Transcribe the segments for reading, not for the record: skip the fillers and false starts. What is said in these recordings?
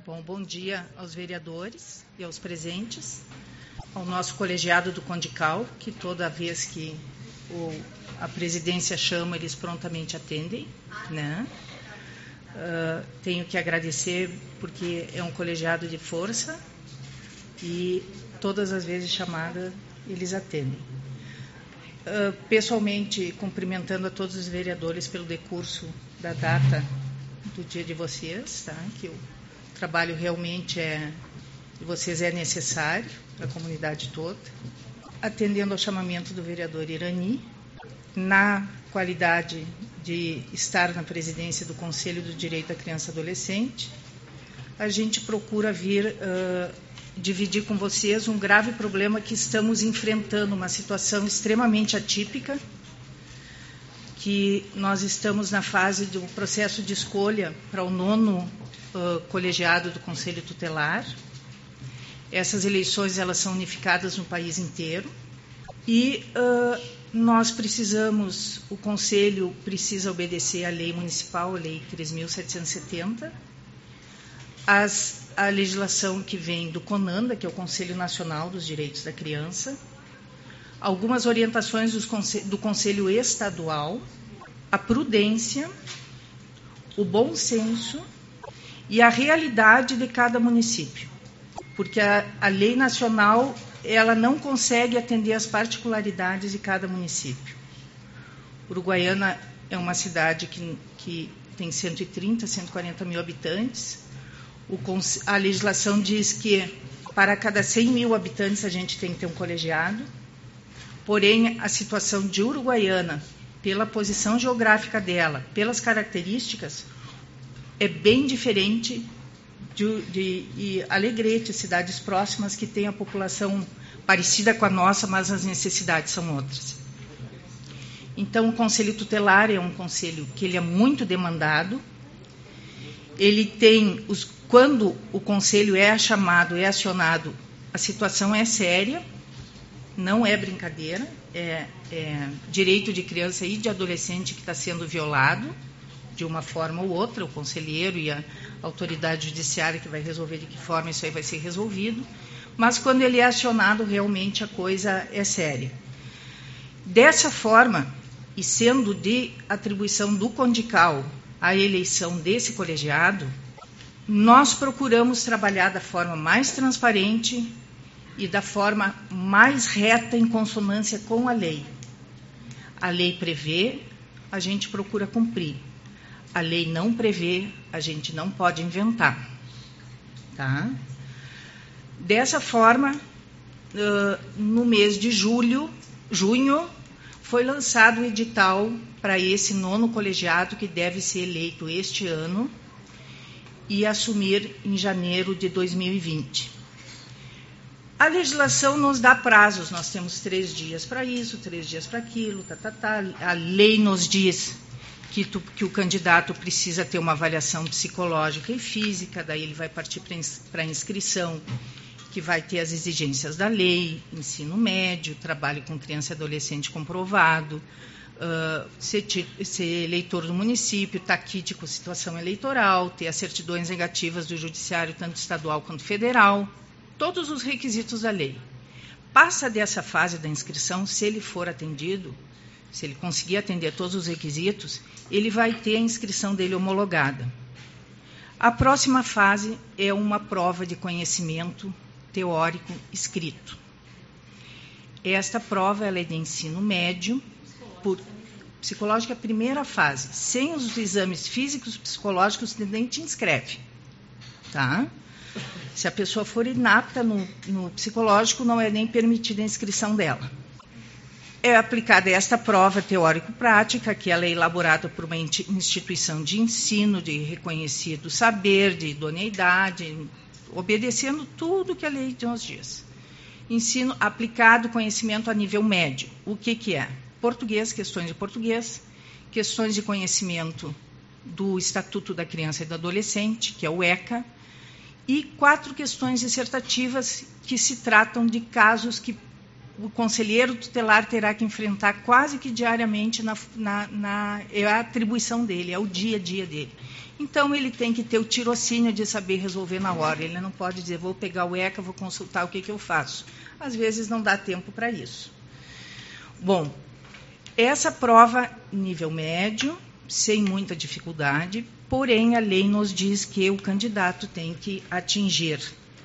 Bom dia aos vereadores e aos presentes, ao nosso colegiado do Condical, que toda vez que a presidência chama, eles prontamente atendem, né? Tenho que agradecer porque é um colegiado de força e todas as vezes chamada eles atendem. Pessoalmente, cumprimentando a todos os vereadores pelo decurso da data do dia de vocês, tá? Que o trabalho realmente de vocês é necessário para a comunidade toda. Atendendo ao chamamento do vereador Irani, na qualidade de estar na presidência do Conselho do Direito da Criança e Adolescente, a gente procura vir dividir com vocês um grave problema que estamos enfrentando, uma situação extremamente atípica, que nós estamos na fase do processo de escolha para o 9º colegiado do Conselho Tutelar. Essas eleições elas são unificadas no país inteiro e nós precisamos, o Conselho precisa obedecer à lei municipal, a Lei 3.770, a legislação que vem do CONANDA, que é o Conselho Nacional dos Direitos da Criança, algumas orientações do Conselho Estadual, a prudência, o bom senso e a realidade de cada município. Porque a lei nacional ela não consegue atender às particularidades de cada município. Uruguaiana é uma cidade que tem 130, 140 mil habitantes. A legislação diz que para cada 100 mil habitantes a gente tem que ter um colegiado. Porém, a situação de Uruguaiana, pela posição geográfica dela, pelas características, é bem diferente de Alegrete, cidades próximas que têm a população parecida com a nossa, mas as necessidades são outras. Então, o Conselho Tutelar é um conselho que ele é muito demandado. Ele tem, quando o conselho é chamado, é acionado, a situação é séria, não é brincadeira, é direito de criança e de adolescente que está sendo violado, de uma forma ou outra, o conselheiro e a autoridade judiciária que vai resolver de que forma isso aí vai ser resolvido, mas quando ele é acionado, realmente a coisa é séria. Dessa forma, e sendo de atribuição do Condical a eleição desse colegiado, nós procuramos trabalhar da forma mais transparente e da forma mais reta em consonância com a lei. A lei prevê, a gente procura cumprir. A lei não prevê, a gente não pode inventar. Tá? Dessa forma, no mês de junho, foi lançado o edital para esse 9º colegiado que deve ser eleito este ano e assumir em janeiro de 2020. A legislação nos dá prazos, nós temos 3 dias para isso, 3 dias para aquilo, A lei nos diz que o candidato precisa ter uma avaliação psicológica e física, daí ele vai partir para a inscrição, que vai ter as exigências da lei, ensino médio, trabalho com criança e adolescente comprovado, ser eleitor do município, estar quite com situação eleitoral, ter as certidões negativas do judiciário, tanto estadual quanto federal, todos os requisitos da lei. Passa dessa fase da inscrição, se ele for atendido, se ele conseguir atender todos os requisitos, ele vai ter a inscrição dele homologada. A próxima fase é uma prova de conhecimento teórico escrito. Esta prova ela é de ensino médio, psicológica é a primeira fase. Sem os exames físicos e psicológicos, nem te inscreve. Tá? Se a pessoa for inapta no psicológico, não é nem permitida a inscrição dela. É aplicada esta prova teórico-prática, que ela é elaborada por uma instituição de ensino, de reconhecido saber, de idoneidade, obedecendo tudo que a lei nos diz. Ensino aplicado, conhecimento a nível médio. O que é? Português, questões de português, questões de conhecimento do Estatuto da Criança e do Adolescente, que é o ECA, e 4 questões dissertativas que se tratam de casos que o conselheiro tutelar terá que enfrentar quase que diariamente, é a atribuição dele, é o dia a dia dele. Então, ele tem que ter o tirocínio de saber resolver na hora. Ele não pode dizer, vou pegar o ECA, vou consultar o que eu faço. Às vezes, não dá tempo para isso. Bom, essa prova, nível médio, sem muita dificuldade, porém, a lei nos diz que o candidato tem que atingir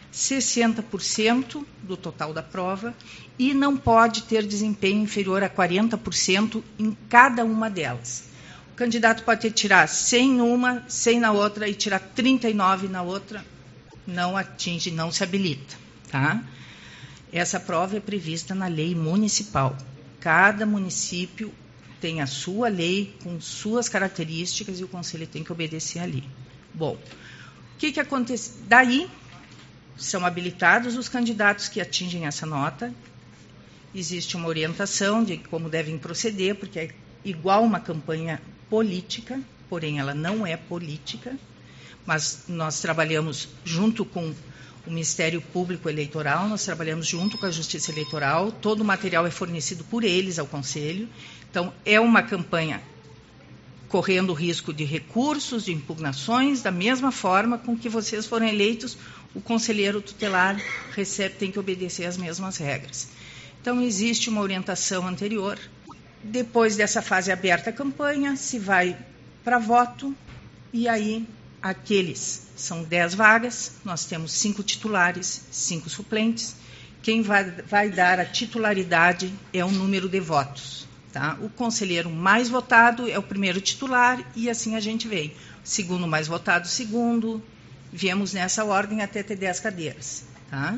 60% do total da prova e não pode ter desempenho inferior a 40% em cada uma delas. O candidato pode tirar 100 numa, 100 na outra e tirar 39 na outra, não atinge, não se habilita. Tá? Essa prova é prevista na lei municipal. Cada município tem a sua lei com suas características e o conselho tem que obedecer ali. Bom, o que acontece? Daí, são habilitados os candidatos que atingem essa nota. Existe uma orientação de como devem proceder, porque é igual uma campanha política, porém ela não é política, mas nós trabalhamos junto com o Ministério Público Eleitoral, nós trabalhamos junto com a Justiça Eleitoral, todo o material é fornecido por eles ao Conselho. Então, é uma campanha correndo risco de recursos, de impugnações, da mesma forma com que vocês foram eleitos, o conselheiro tutelar tem que obedecer às mesmas regras. Então, existe uma orientação anterior. Depois dessa fase aberta a campanha, se vai para voto, e aí são 10 vagas, nós temos 5 titulares, 5 suplentes. Quem vai dar a titularidade é o número de votos. Tá? O conselheiro mais votado é o primeiro titular, e assim a gente vem. O segundo mais votado, segundo. Viemos nessa ordem até ter 10 cadeiras. Tá?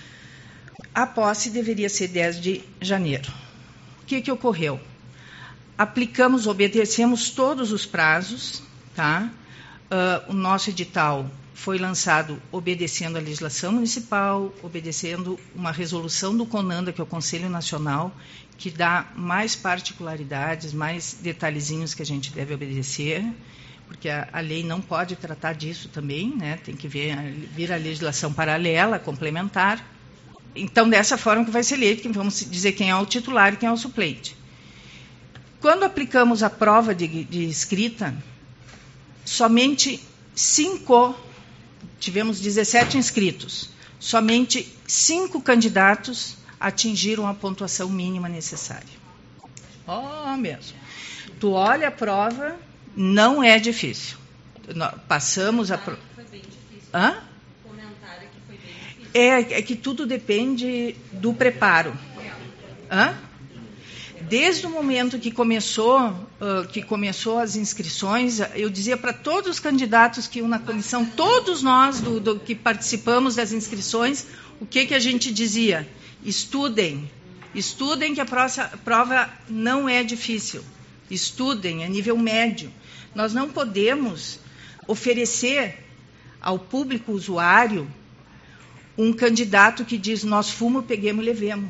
A posse deveria ser 10 de janeiro. O que ocorreu? Obedecemos todos os prazos. Tá? O nosso edital foi lançado obedecendo a legislação municipal, obedecendo uma resolução do CONANDA, que é o Conselho Nacional, que dá mais particularidades, mais detalhezinhos que a gente deve obedecer, porque a lei não pode tratar disso também, né? Tem que vir a legislação paralela, complementar. Então, dessa forma que vai ser eleito, vamos dizer quem é o titular e quem é o suplente. Quando aplicamos a prova de escrita, somente 5, tivemos 17 inscritos, somente 5 candidatos atingiram a pontuação mínima necessária. Mesmo. Tu olha a prova, não é difícil. Passamos a prova. Foi bem difícil. Hã? Comentário que foi bem difícil. É que tudo depende do preparo. Hã? Desde o momento que começou as inscrições, eu dizia para todos os candidatos que iam na comissão, todos nós que participamos das inscrições, o que a gente dizia? Estudem que a prova não é difícil. Estudem, é nível médio. Nós não podemos oferecer ao público usuário um candidato que diz, nós fumo, peguemos e levemos.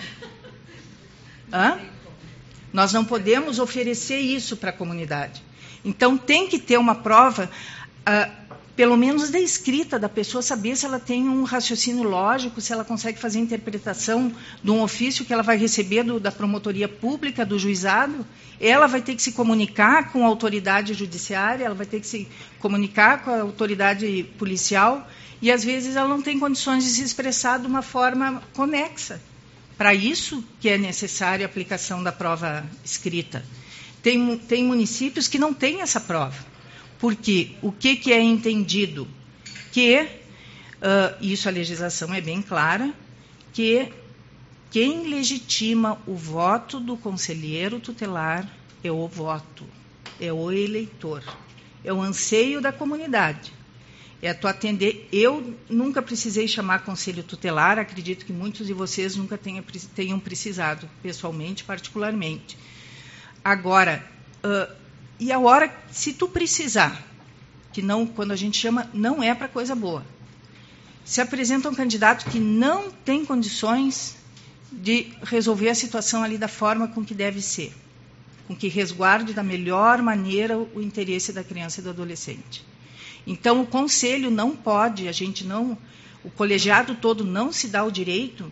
Hã? Nós não podemos oferecer isso para a comunidade. Então, tem que ter uma prova, pelo menos da escrita, da pessoa saber se ela tem um raciocínio lógico, se ela consegue fazer interpretação de um ofício que ela vai receber da promotoria pública, do juizado. Ela vai ter que se comunicar com a autoridade judiciária, ela vai ter que se comunicar com a autoridade policial, e, às vezes, ela não tem condições de se expressar de uma forma conexa. Para isso que é necessária a aplicação da prova escrita. Tem municípios que não têm essa prova. Porque o que é entendido? Que, isso a legislação é bem clara, que quem legitima o voto do conselheiro tutelar é o voto, é o eleitor, é o anseio da comunidade. É tu atender. Eu nunca precisei chamar conselho tutelar, acredito que muitos de vocês nunca tenham precisado, pessoalmente, particularmente. Agora, e a hora, se tu precisar, que não, quando a gente chama, não é para coisa boa. Se apresenta um candidato que não tem condições de resolver a situação ali da forma com que deve ser, com que resguarde da melhor maneira o interesse da criança e do adolescente. Então, o conselho não pode, o colegiado todo não se dá o direito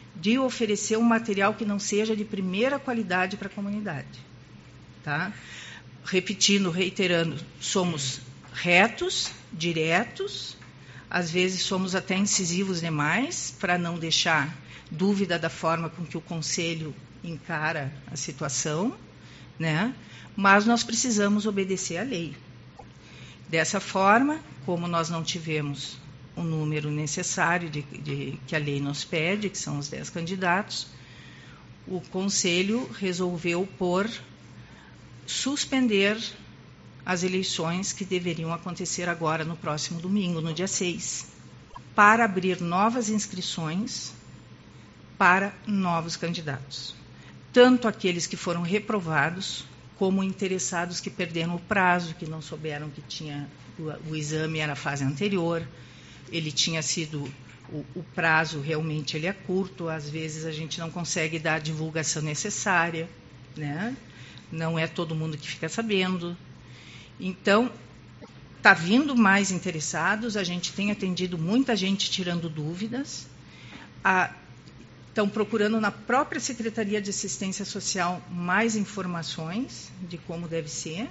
de oferecer um material que não seja de primeira qualidade para a comunidade. Tá? Repetindo, reiterando, somos retos, diretos, às vezes somos até incisivos demais, para não deixar dúvida da forma com que o Conselho encara a situação, né? Mas nós precisamos obedecer à lei. Dessa forma, como nós não tivemos o número necessário que a lei nos pede, que são os 10 candidatos, o Conselho resolveu por suspender as eleições que deveriam acontecer agora no próximo domingo, no dia 6, para abrir novas inscrições para novos candidatos. Tanto aqueles que foram reprovados, como interessados que perderam o prazo, que não souberam que tinha o exame era a fase anterior, ele tinha sido, o prazo realmente ele é curto, às vezes a gente não consegue dar a divulgação necessária, né? Não é todo mundo que fica sabendo. Então, está vindo mais interessados, a gente tem atendido muita gente tirando dúvidas, estão procurando na própria Secretaria de Assistência Social mais informações de como deve ser.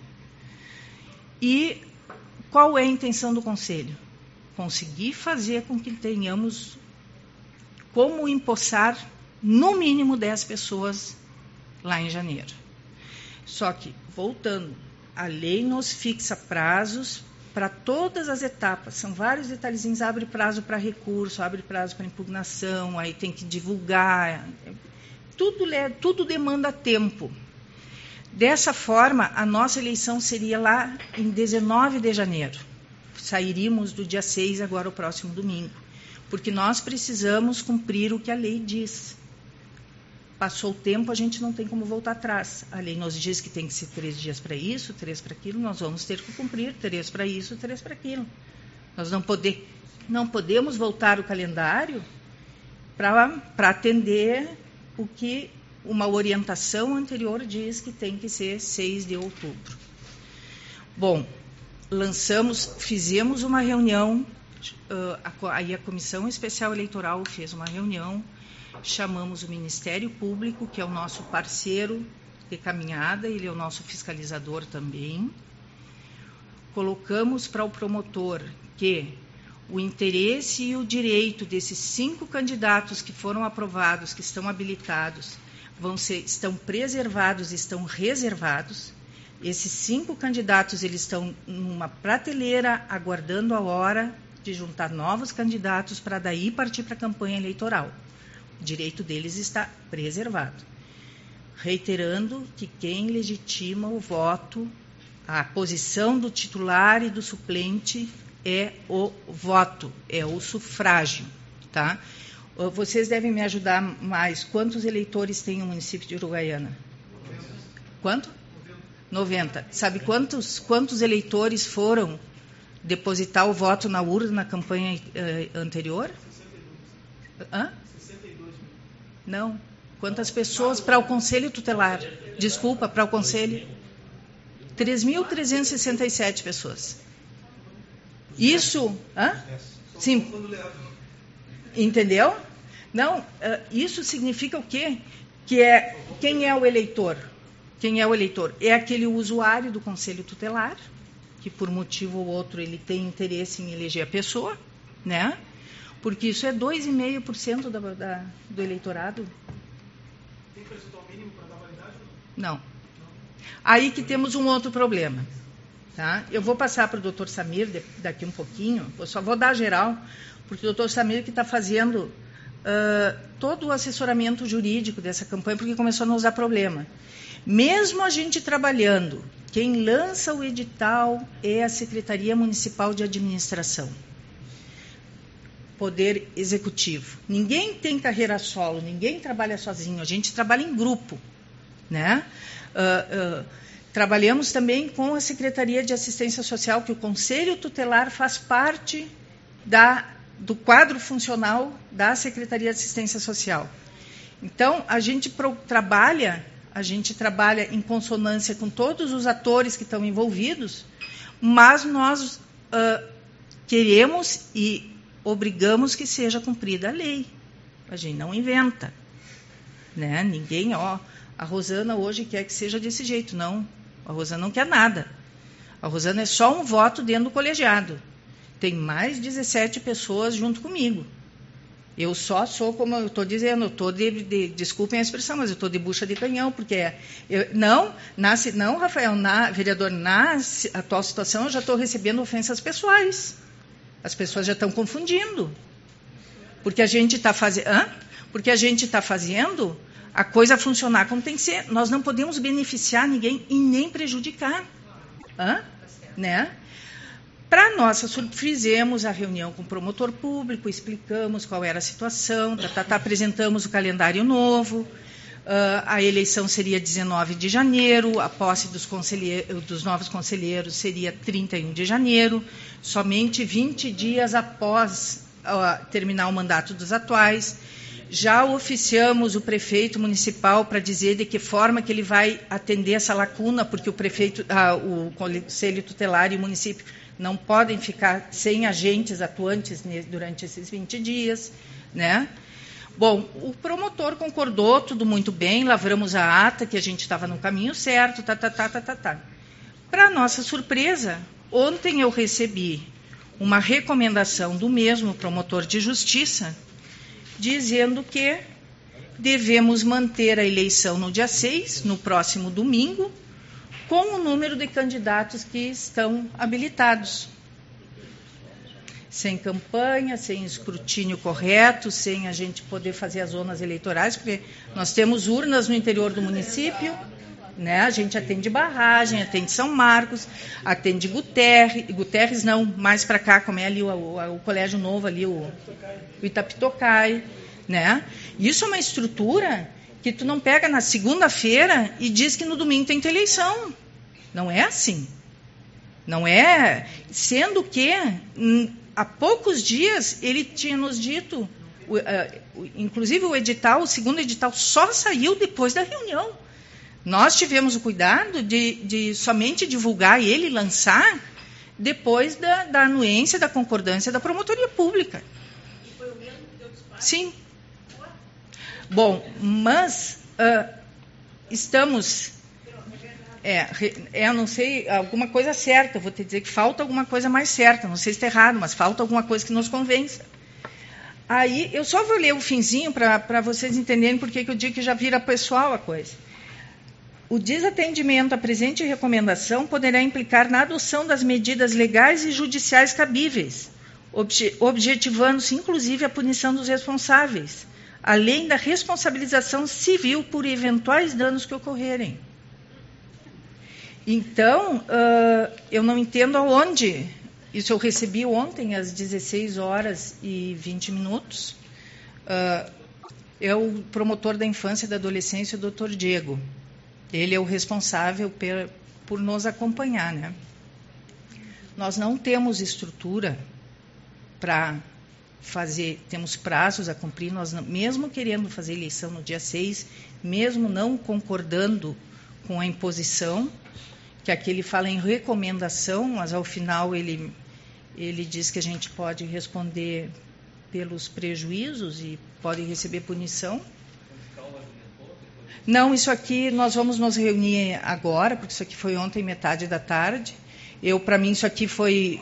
E qual é a intenção do Conselho? Conseguir fazer com que tenhamos como empossar no mínimo 10 pessoas lá em janeiro. Só que, voltando, a lei nos fixa prazos para todas as etapas. São vários detalhezinhos, abre prazo para recurso, abre prazo para impugnação, aí tem que divulgar. Tudo demanda tempo. Dessa forma, a nossa eleição seria lá em 19 de janeiro. Sairíamos do dia 6, agora o próximo domingo. Porque nós precisamos cumprir o que a lei diz. Passou o tempo, a gente não tem como voltar atrás. A lei nos diz que tem que ser 3 dias para isso, 3 para aquilo, nós vamos ter que cumprir 3 para isso, 3 para aquilo. Nós não podemos voltar o calendário para atender o que uma orientação anterior diz que tem que ser 6 de outubro. Bom, fizemos uma reunião, aí a Comissão Especial Eleitoral fez uma reunião, chamamos o Ministério Público, que é o nosso parceiro de caminhada, ele é o nosso fiscalizador também. Colocamos para o promotor que o interesse e o direito desses 5 candidatos que foram aprovados, que estão habilitados, estão preservados, estão reservados. Esses 5 candidatos eles estão numa prateleira, aguardando a hora de juntar novos candidatos para daí partir para a campanha eleitoral. O direito deles está preservado. Reiterando que quem legitima o voto, a posição do titular e do suplente é o voto, é o sufrágio. Tá? Vocês devem me ajudar mais. Quantos eleitores tem o município de Uruguaiana? 90. Quanto? 90. Sabe quantos eleitores foram depositar o voto na urna na campanha anterior? 62. Hã? 62. Não. Quantas pessoas para o Conselho Tutelar? Desculpa, para o Conselho? 3.367 pessoas. Isso... Hã? Sim. Entendeu? Não, isso significa o quê? Quem é o eleitor? Quem é o eleitor? É aquele usuário do Conselho Tutelar, que por motivo ou outro ele tem interesse em eleger a pessoa, né? Porque isso é 2,5% do eleitorado. Tem percentual mínimo para dar validade? Não. Aí que temos um outro problema. Tá? Eu vou passar para o doutor Samir daqui um pouquinho, eu só vou dar geral, porque o doutor Samir que está fazendo todo o assessoramento jurídico dessa campanha, porque começou a nos dar problema. Mesmo a gente trabalhando, quem lança o edital é a Secretaria Municipal de Administração, Poder Executivo. Ninguém tem carreira solo, ninguém trabalha sozinho, a gente trabalha em grupo, né? Trabalhamos também com a Secretaria de Assistência Social, que o Conselho Tutelar faz parte do quadro funcional da Secretaria de Assistência Social. Então, a gente trabalha em consonância com todos os atores que estão envolvidos, mas nós queremos e obrigamos que seja cumprida a lei. A gente não inventa. Né? Ninguém, a Rosana hoje quer que seja desse jeito. Não, a Rosana não quer nada. A Rosana é só um voto dentro do colegiado. Tem mais 17 pessoas junto comigo. Eu só sou, como eu estou dizendo, eu estou desculpem a expressão, mas eu estou de bucha de canhão, porque não, Rafael, vereador, na atual situação eu já estou recebendo ofensas pessoais. As pessoas já estão confundindo. Porque a gente está fazendo a coisa funcionar como tem que ser. Nós não podemos beneficiar ninguém e nem prejudicar. Né? Para nossa surpresa, fizemos a reunião com o promotor público, explicamos qual era a situação, apresentamos o calendário novo, a eleição seria 19 de janeiro, a posse dos novos conselheiros seria 31 de janeiro, somente 20 dias após terminar o mandato dos atuais. Já oficiamos o prefeito municipal para dizer de que forma que ele vai atender essa lacuna, porque o conselho tutelar e o município não podem ficar sem agentes atuantes durante esses 20 dias. Né? Bom, o promotor concordou, tudo muito bem, lavramos a ata, que a gente estava no caminho certo, Para nossa surpresa, ontem eu recebi uma recomendação do mesmo promotor de justiça, dizendo que devemos manter a eleição no dia 6, no próximo domingo, com o número de candidatos que estão habilitados. Sem campanha, sem escrutínio correto, sem a gente poder fazer as zonas eleitorais, porque nós temos urnas no interior do município, né? A gente atende Barragem, atende São Marcos, atende Guterres não, mais para cá, como é ali o colégio novo, ali o Itapitocai, né? Isso é uma estrutura que tu não pega na segunda-feira e diz que no domingo tem eleição. Não é assim. Não é. Sendo que, há poucos dias, ele tinha nos dito, inclusive o segundo edital, só saiu depois da reunião. Nós tivemos o cuidado de somente divulgar e ele lançar depois da anuência, da concordância da promotoria pública. Foi o mesmo que deu disparo? Sim. Bom, mas estamos... eu não sei, alguma coisa certa, vou te dizer que falta alguma coisa mais certa, não sei se está errado, mas falta alguma coisa que nos convença. Aí, eu só vou ler o finzinho para vocês entenderem por que eu digo que já vira pessoal a coisa. O desatendimento à presente recomendação poderá implicar na adoção das medidas legais e judiciais cabíveis, objetivando-se, inclusive, a punição dos responsáveis, além da responsabilização civil por eventuais danos que ocorrerem. Então, eu não entendo aonde. Isso eu recebi ontem, às 16h20. É o promotor da infância e da adolescência, o Dr. Diego. Ele é o responsável por nos acompanhar. Né? Nós não temos estrutura para fazer, temos prazos a cumprir, nós não, mesmo querendo fazer eleição no dia 6, mesmo não concordando com a imposição, que aqui ele fala em recomendação, mas ao final ele diz que a gente pode responder pelos prejuízos e pode receber punição. Não, isso aqui nós vamos nos reunir agora, porque isso aqui foi ontem, metade da tarde. Para mim, isso aqui foi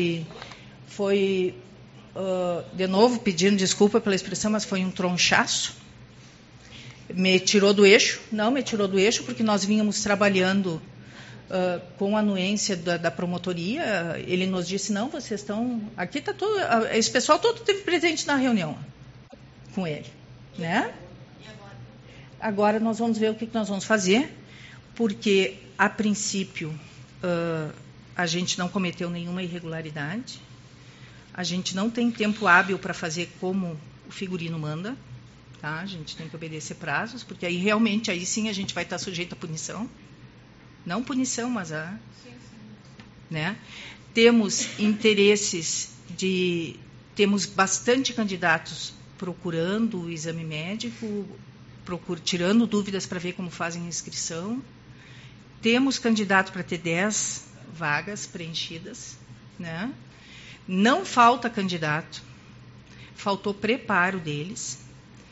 de novo, pedindo desculpa pela expressão, mas foi um tronchaço. Me tirou do eixo. Não, me tirou do eixo, porque nós vínhamos trabalhando com a anuência da promotoria. Ele nos disse, não, vocês estão... Aqui está todo... Esse pessoal todo esteve presente na reunião com ele. Né? Agora nós vamos ver o que nós vamos fazer, porque, a princípio, a gente não cometeu nenhuma irregularidade, a gente não tem tempo hábil para fazer como o figurino manda, tá? A gente tem que obedecer prazos, porque aí realmente, aí sim a gente vai estar sujeito à punição. Não punição, mas a... Né? Temos interesses temos bastante candidatos procurando o exame médico, tirando dúvidas para ver como fazem a inscrição. Temos candidato para ter 10 vagas preenchidas. Né? Não falta candidato, faltou preparo deles.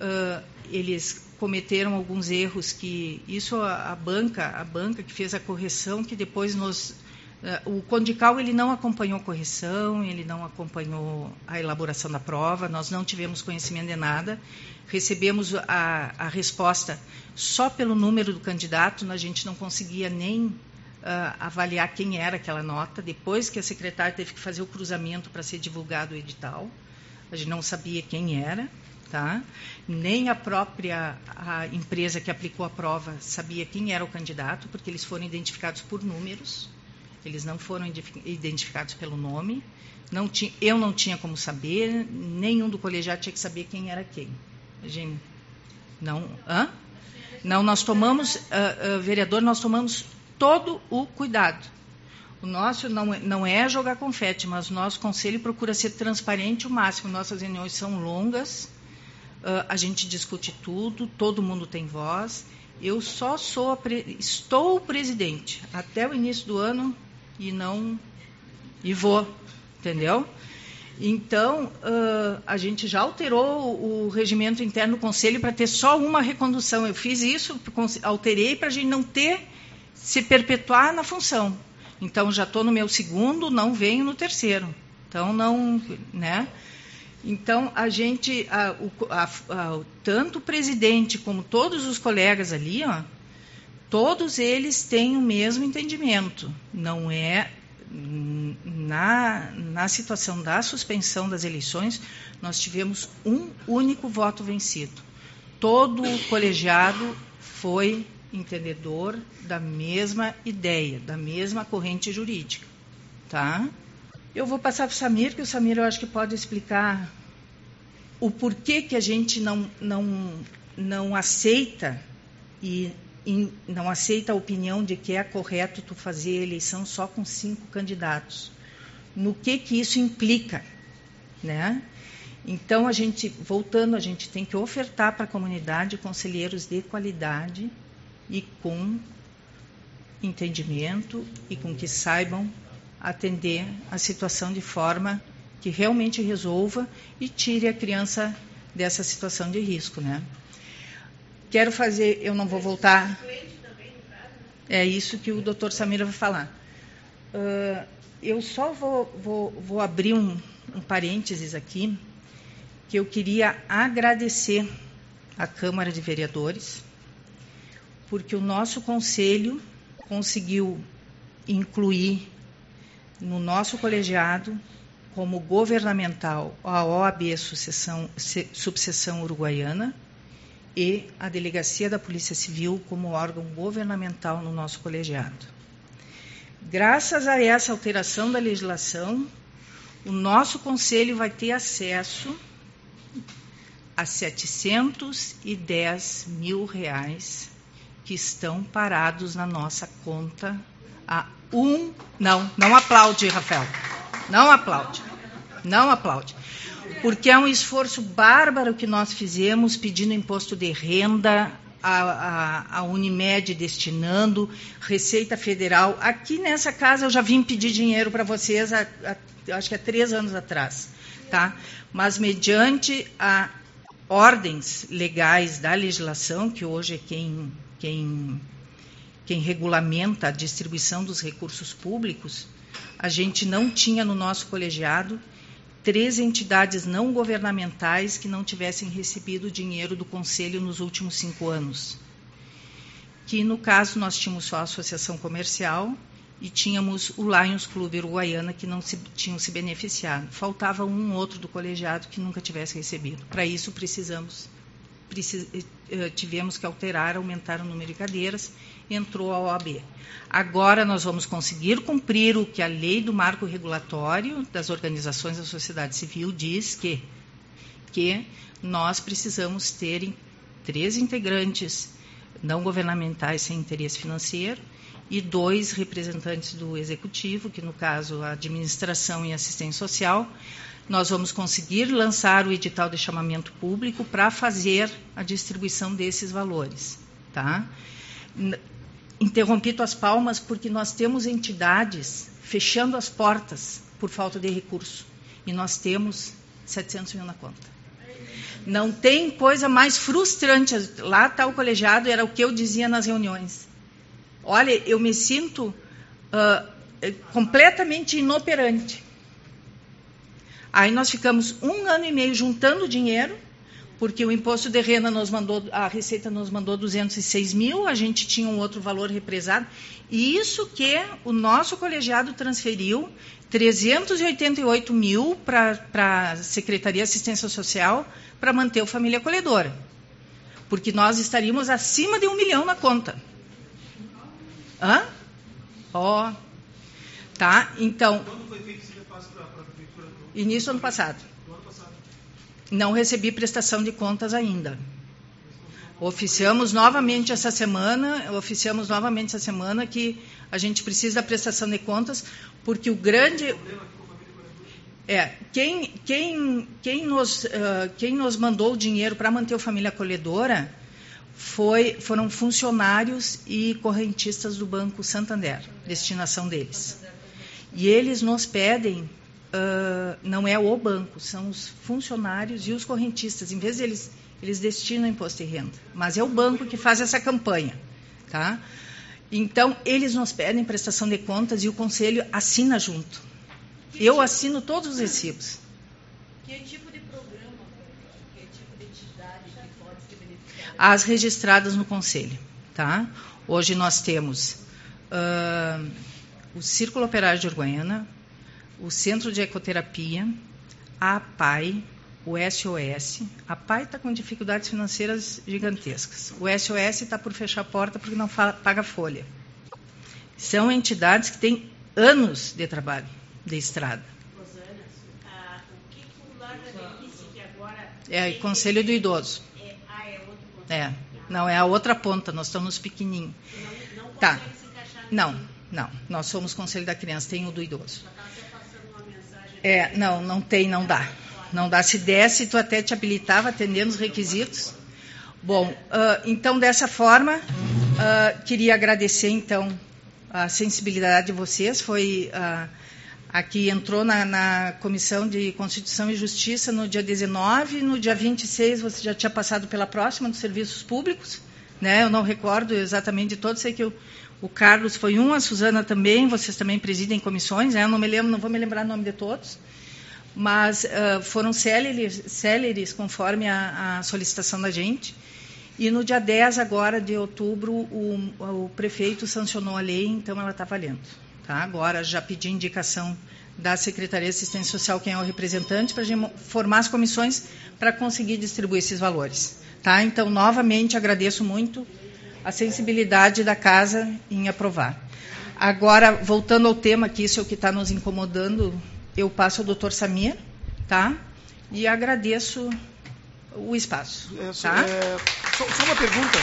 eles cometeram alguns erros que isso a banca que fez a correção, que depois o Condical ele não acompanhou a correção, ele não acompanhou a elaboração da prova, nós não tivemos conhecimento de nada, recebemos a resposta só pelo número do candidato, a gente não conseguia nem avaliar quem era aquela nota, depois que a secretária teve que fazer o cruzamento para ser divulgado o edital, a gente não sabia quem era, tá? Nem a própria empresa que aplicou a prova sabia quem era o candidato, porque eles foram identificados por números, eles não foram identificados pelo nome, eu não tinha como saber, nenhum do colegiado tinha que saber quem era quem. A gente, não, nós tomamos, vereador, nós tomamos todo o cuidado. O nosso não é jogar confete, mas o nosso conselho procura ser transparente o máximo. Nossas reuniões são longas, a gente discute tudo, todo mundo tem voz. Eu só estou o presidente até o início do ano e vou, entendeu? Então, a gente já alterou o regimento interno do conselho para ter só uma recondução. Eu fiz isso, alterei para a gente não se perpetuar na função. Então, já estou no meu segundo, não venho no terceiro. Então, não, né? Então, a gente, tanto o presidente como todos os colegas ali, todos eles têm o mesmo entendimento. Não é, na situação da suspensão das eleições, nós tivemos um único voto vencido. Todo o colegiado foi entendedor da mesma ideia, da mesma corrente jurídica. Tá? Eu vou passar para o Samir, que o Samir eu acho que pode explicar o porquê que a gente não aceita não aceita a opinião de que é correto tu fazer a eleição só com 5 candidatos. No que isso implica, né? Então, a gente tem que ofertar para a comunidade conselheiros de qualidade e com entendimento e com que saibam atender a situação de forma que realmente resolva e tire a criança dessa situação de risco, né? Quero fazer, eu não vou voltar. É isso que o doutor Samir vai falar. Eu só vou abrir um parênteses aqui, que eu queria agradecer à Câmara de Vereadores, porque o nosso Conselho conseguiu incluir no nosso colegiado, como governamental, a OAB Subseção Uruguaiana e a Delegacia da Polícia Civil como órgão governamental no nosso colegiado. Graças a essa alteração da legislação, o nosso Conselho vai ter acesso a R$710 mil que estão parados na nossa conta há Não aplaude, Rafael. Não aplaude. Porque é um esforço bárbaro que nós fizemos pedindo imposto de renda, a Unimed destinando, Receita Federal. Aqui nessa casa eu já vim pedir dinheiro para vocês, acho que há 3 anos atrás. Tá? Mas mediante ordens legais da legislação, que hoje é quem regulamenta a distribuição dos recursos públicos, a gente não tinha no nosso colegiado 3 entidades não governamentais que não tivessem recebido dinheiro do Conselho nos últimos 5 anos. Que, no caso, nós tínhamos só a Associação Comercial e tínhamos o Lions Clube Uruguaiana, que não tinham se beneficiado. Faltava um outro do colegiado que nunca tivesse recebido. Para isso, tivemos que aumentar o número de cadeiras, entrou a OAB. Agora nós vamos conseguir cumprir o que a lei do marco regulatório das organizações da sociedade civil diz, que nós precisamos ter 3 integrantes não governamentais sem interesse financeiro e 2 representantes do executivo, que no caso a administração e assistência social. Nós vamos conseguir lançar o edital de chamamento público para fazer a distribuição desses valores. Tá? Interrompi tuas palmas porque nós temos entidades fechando as portas por falta de recurso. E nós temos 700 mil na conta. Não tem coisa mais frustrante. Lá está o colegiado, era o que eu dizia nas reuniões. Olha, eu me sinto completamente inoperante. Aí nós ficamos 1 ano e meio juntando dinheiro, porque o imposto de renda a Receita nos mandou 206 mil, a gente tinha um outro valor represado, e isso que o nosso colegiado transferiu 388 mil para a Secretaria de Assistência Social para manter o Família Acolhedora, porque nós estaríamos acima de 1 milhão na conta. Tá? Então, Quando foi feito esse repasse para a prefeitura? Início do ano passado. Não recebi prestação de contas ainda. Oficiamos novamente essa semana que a gente precisa da prestação de contas, porque o grande... Quem nos mandou o dinheiro para manter o Família Acolhedora foram funcionários e correntistas do Banco Santander, destinação deles. E eles nos pedem, não é o banco, são os funcionários e os correntistas. Em vez de eles destinam imposto de renda, mas é o banco que faz essa campanha. Tá? Então, eles nos pedem prestação de contas e o Conselho assina junto. Eu assino todos os recibos. Que tipo de programa, que tipo de entidade que pode se beneficiar? As registradas no Conselho. Tá? Hoje nós temos o Círculo Operário de Uruguaiana, o Centro de Ecoterapia, a APAI, o SOS. A APAI está com dificuldades financeiras gigantescas. O SOS está por fechar a porta porque não paga folha. São entidades que têm anos de trabalho de estrada. Rosana, o que o Lar da Velhice, que agora... É o Conselho do Idoso. É outro conselho. Não, é a outra ponta, nós estamos pequenininho. Não Tá. consegue se encaixar Não, nós somos Conselho da Criança, tem o do Idoso. Só está você passando uma mensagem... Não dá. Não dá. Se desse, tu até te habilitava atendendo os requisitos. Bom, então, dessa forma, queria agradecer, então, a sensibilidade de vocês. Foi... Aqui entrou na Comissão de Constituição e Justiça no dia 19, no dia 26 você já tinha passado pela próxima dos serviços públicos, né? Eu não recordo exatamente de todos, sei que o Carlos foi a Suzana também, vocês também presidem comissões, né? Eu não vou me lembrar o nome de todos, mas foram céleres conforme a solicitação da gente. E no dia 10 agora de outubro o prefeito sancionou a lei, então ela está valendo. Tá? Agora já pedi indicação da Secretaria de Assistência Social, quem é o representante, para a gente formar as comissões para conseguir distribuir esses valores. Tá? Então, novamente, agradeço muito a sensibilidade da Casa em aprovar. Agora, voltando ao tema, que isso é o que está nos incomodando, eu passo ao doutor Samir, tá? E agradeço o espaço. Tá? Só uma pergunta.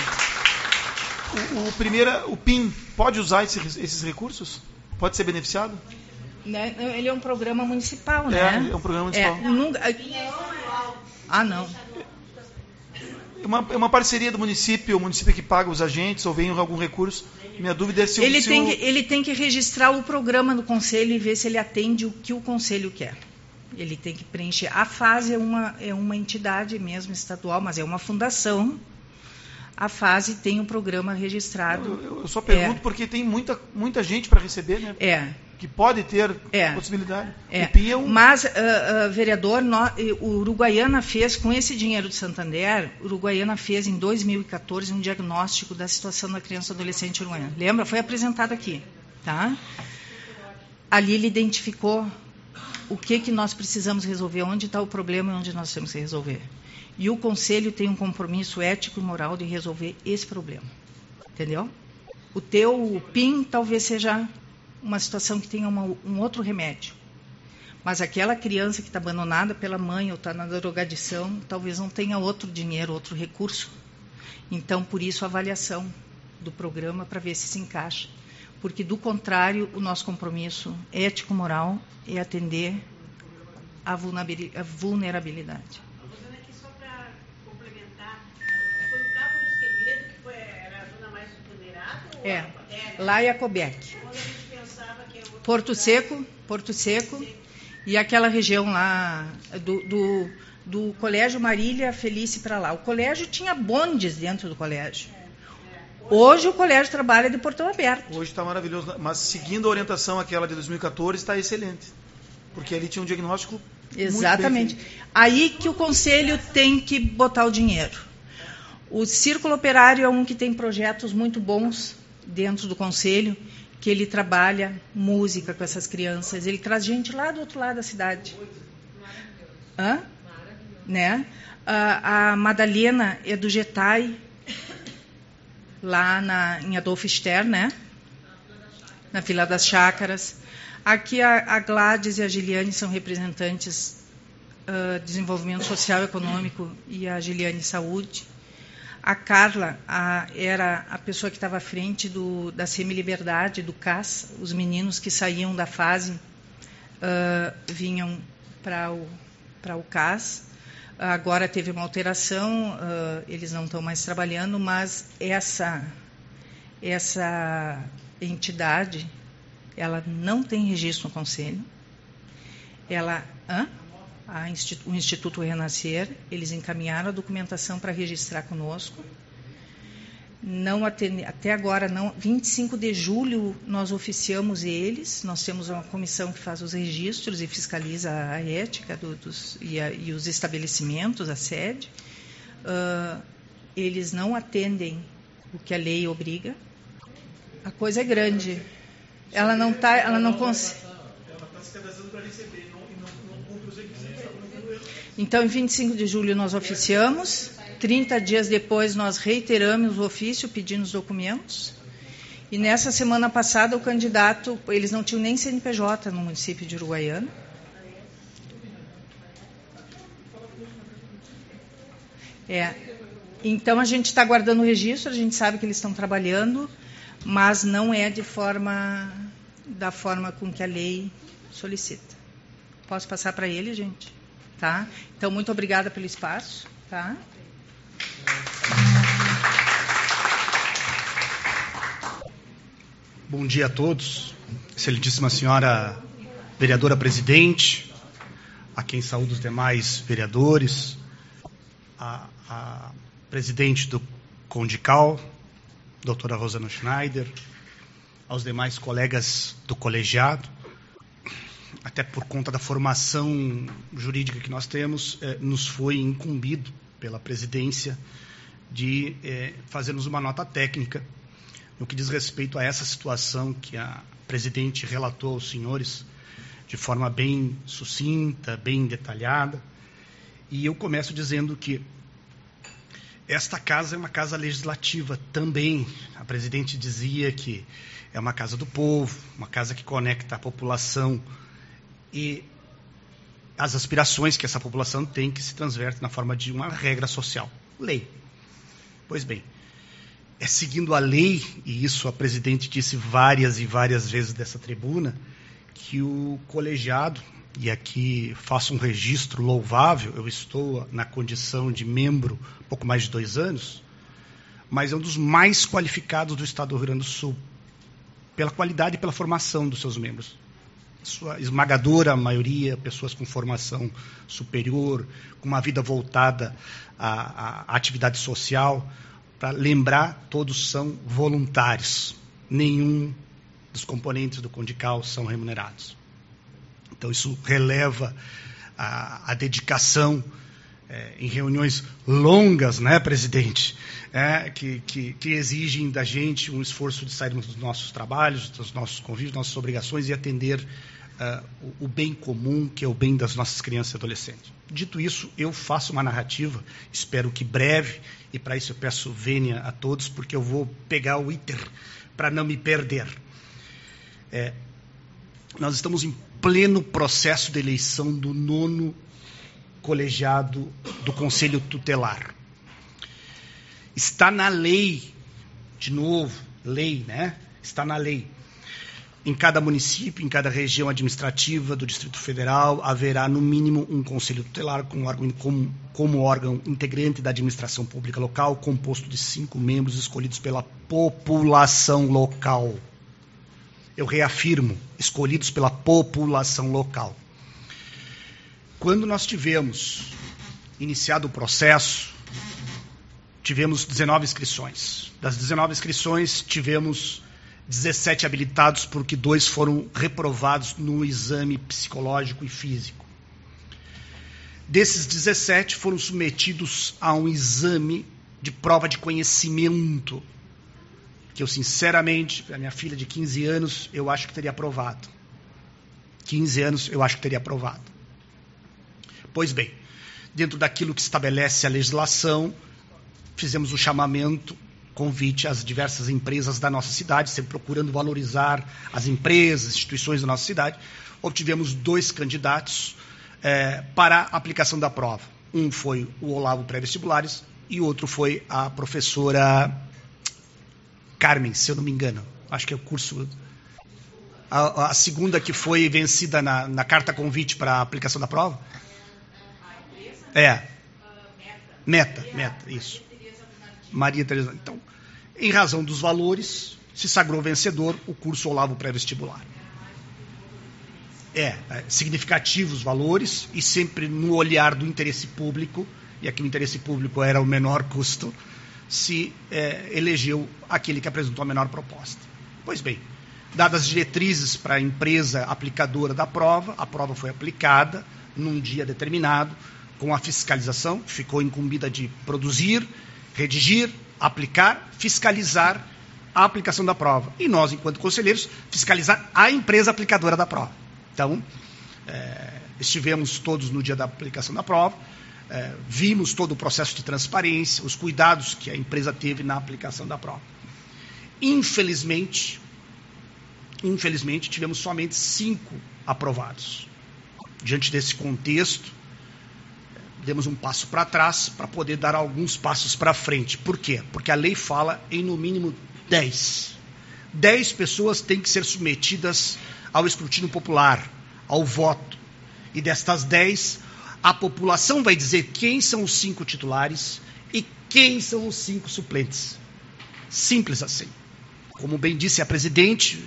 O PIN pode usar esses recursos? Pode ser beneficiado? Né? Ele é um programa municipal, né? É um programa municipal. Não. É uma parceria do município, o município que paga os agentes, ou vem algum recurso. Minha dúvida é se ele tem que registrar o programa do Conselho e ver se ele atende o que o Conselho quer. Ele tem que preencher. A FASE é uma entidade mesmo estadual, mas é uma fundação. A FASE tem um programa registrado. Eu só pergunto porque tem muita gente para receber, né? Que pode ter possibilidade. O PIN é um... Mas, vereador, o Uruguaiana fez, com esse dinheiro do Santander, o Uruguaiana fez em 2014 um diagnóstico da situação da criança e adolescente uruguaiana. Lembra? Foi apresentado aqui. Tá? Ali ele identificou o que nós precisamos resolver, onde está o problema e onde nós temos que resolver. E o Conselho tem um compromisso ético e moral de resolver esse problema. Entendeu? O teu PIN talvez seja uma situação que tenha um outro remédio. Mas aquela criança que está abandonada pela mãe ou está na drogadição, talvez não tenha outro dinheiro, outro recurso. Então, por isso, a avaliação do programa para ver se encaixa. Porque, do contrário, o nosso compromisso ético-moral é atender a vulnerabilidade. Só para complementar, foi o Cabo do Esquevedo que era a zona mais vulnerável? Lá é a Cobec. Quando a gente pensava que Porto Seco, e aquela região lá do Colégio Marília Felício para lá. O colégio tinha bondes dentro do colégio. Hoje o colégio trabalha de portão aberto. Hoje está maravilhoso, mas seguindo a orientação aquela de 2014, está excelente. Porque ali tinha um diagnóstico. Exatamente. Aí que o conselho tem que botar o dinheiro. O Círculo Operário é um que tem projetos muito bons dentro do conselho, que ele trabalha música com essas crianças. Ele traz gente lá do outro lado da cidade. Hã? Né? A Madalena é do Getai, lá em Adolfo Stern, né? Na Vila das Chácaras. Aqui a Gladys e a Giliane são representantes de desenvolvimento social e econômico e a Giliane Saúde. A Carla era a pessoa que estava à frente da Semi-Liberdade, do CAS. Os meninos que saíam da fase vinham para o CAS. Agora teve uma alteração, eles não estão mais trabalhando, mas essa entidade, ela não tem registro no Conselho. O Instituto Renascer, eles encaminharam a documentação para registrar conosco. Não até agora, não. 25 de julho, nós oficiamos eles. Nós temos uma comissão que faz os registros e fiscaliza a ética e os estabelecimentos, a sede. Eles não atendem o que a lei obriga. A coisa é grande. Ela não consegue. Ela está se cadastrando para receber e não cumpre os requisitos. Então, em 25 de julho, nós oficiamos. 30 dias depois, nós reiteramos o ofício pedindo os documentos. E nessa semana passada, o candidato, eles não tinham nem CNPJ no município de Uruguaiana. Então, a gente está guardando o registro, a gente sabe que eles estão trabalhando, mas não é da forma com que a lei solicita. Posso passar para ele, gente? Tá? Então, muito obrigada pelo espaço. Tá? Bom dia a todos. Excelentíssima senhora vereadora presidente, a quem saúdo os demais vereadores, a presidente do Condical, doutora Rosana Schneider, aos demais colegas do colegiado. Até por conta da formação jurídica que nós temos, nos foi incumbido pela presidência de fazermos uma nota técnica no que diz respeito a essa situação que a presidente relatou aos senhores de forma bem sucinta, bem detalhada. E eu começo dizendo que esta casa é uma casa legislativa também. A presidente dizia que é uma casa do povo, uma casa que conecta a população e as aspirações que essa população tem, que se transvertem na forma de uma regra social, lei. Pois bem, é seguindo a lei, e isso a presidente disse várias e várias vezes dessa tribuna, que o colegiado, e aqui faço um registro louvável, eu estou na condição de membro há pouco mais de 2 anos, mas é um dos mais qualificados do estado do Rio Grande do Sul, pela qualidade e pela formação dos seus membros. Sua esmagadora maioria, pessoas com formação superior, com uma vida voltada à atividade social. Para lembrar, todos são voluntários. Nenhum dos componentes do Condical são remunerados. Então, isso releva a dedicação em reuniões longas, né, presidente? Que exigem da gente um esforço de sairmos dos nossos trabalhos, dos nossos convívios, das nossas obrigações e atender o bem comum, que é o bem das nossas crianças e adolescentes. Dito isso, eu faço uma narrativa, espero que breve, e para isso eu peço vênia a todos, porque eu vou pegar o iter para não me perder. Nós estamos em pleno processo de eleição do 9º colegiado do Conselho Tutelar. Está na lei, de novo, lei, né? Está na lei. Em cada município, em cada região administrativa do Distrito Federal, haverá no mínimo um Conselho Tutelar como órgão integrante da administração pública local, composto de 5 membros escolhidos pela população local. Eu reafirmo, escolhidos pela população local. Quando nós tivemos iniciado o processo, tivemos 19 inscrições. Das 19 inscrições, tivemos 17 habilitados, porque 2 foram reprovados no exame psicológico e físico. Desses 17 foram submetidos a um exame de prova de conhecimento, que eu, sinceramente, a minha filha de 15 anos, eu acho que teria aprovado. 15 anos, eu acho que teria aprovado. Pois bem, dentro daquilo que estabelece a legislação, fizemos o chamamento, convite às diversas empresas da nossa cidade, sempre procurando valorizar as empresas, instituições da nossa cidade. Obtivemos 2 candidatos para a aplicação da prova. Um foi o Olavo Pré-Vestibulares e o outro foi a professora Carmen, se eu não me engano. Acho que é o curso... A segunda que foi vencida na carta convite para a aplicação da prova? Meta, isso. Maria Tereza. Então, em razão dos valores, se sagrou vencedor o curso Olavo Pré-Vestibular. Significativos valores e sempre no olhar do interesse público, e aqui o interesse público era o menor custo, se elegeu aquele que apresentou a menor proposta. Pois bem, dadas as diretrizes para a empresa aplicadora da prova, a prova foi aplicada num dia determinado, com a fiscalização, ficou incumbida de produzir, redigir, aplicar, fiscalizar a aplicação da prova. E nós, enquanto conselheiros, fiscalizar a empresa aplicadora da prova. Então, estivemos todos no dia da aplicação da prova, vimos todo o processo de transparência, os cuidados que a empresa teve na aplicação da prova. Infelizmente, tivemos somente 5 aprovados. Diante desse contexto, demos um passo para trás para poder dar alguns passos para frente. Por quê? Porque a lei fala em no mínimo 10. 10 pessoas têm que ser submetidas ao escrutínio popular, ao voto. E destas 10, a população vai dizer quem são os 5 titulares e quem são os 5 suplentes. Simples assim. Como bem disse a presidente,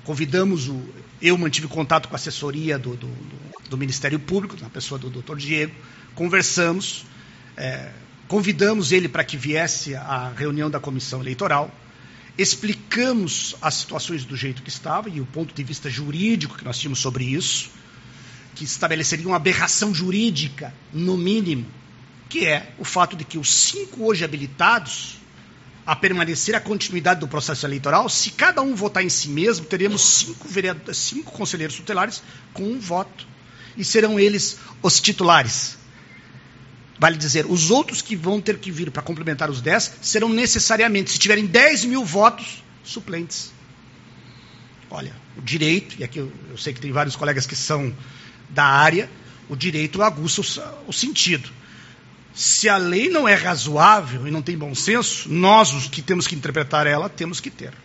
eu mantive contato com a assessoria do Ministério Público, na pessoa do Dr. Diego, conversamos, convidamos ele para que viesse à reunião da comissão eleitoral, explicamos as situações do jeito que estava e o ponto de vista jurídico que nós tínhamos sobre isso, que estabeleceria uma aberração jurídica, no mínimo, que é o fato de que os 5 hoje habilitados a permanecer a continuidade do processo eleitoral, se cada um votar em si mesmo, teremos 5 conselheiros tutelares com 1 voto. E serão eles os titulares. Vale dizer, os outros que vão ter que vir para complementar os 10 serão necessariamente, se tiverem 10 mil votos, suplentes. Olha, o direito, e aqui eu sei que tem vários colegas que são da área, o direito aguça o sentido. Se a lei não é razoável e não tem bom senso, nós, os que temos que interpretar ela, temos que ter.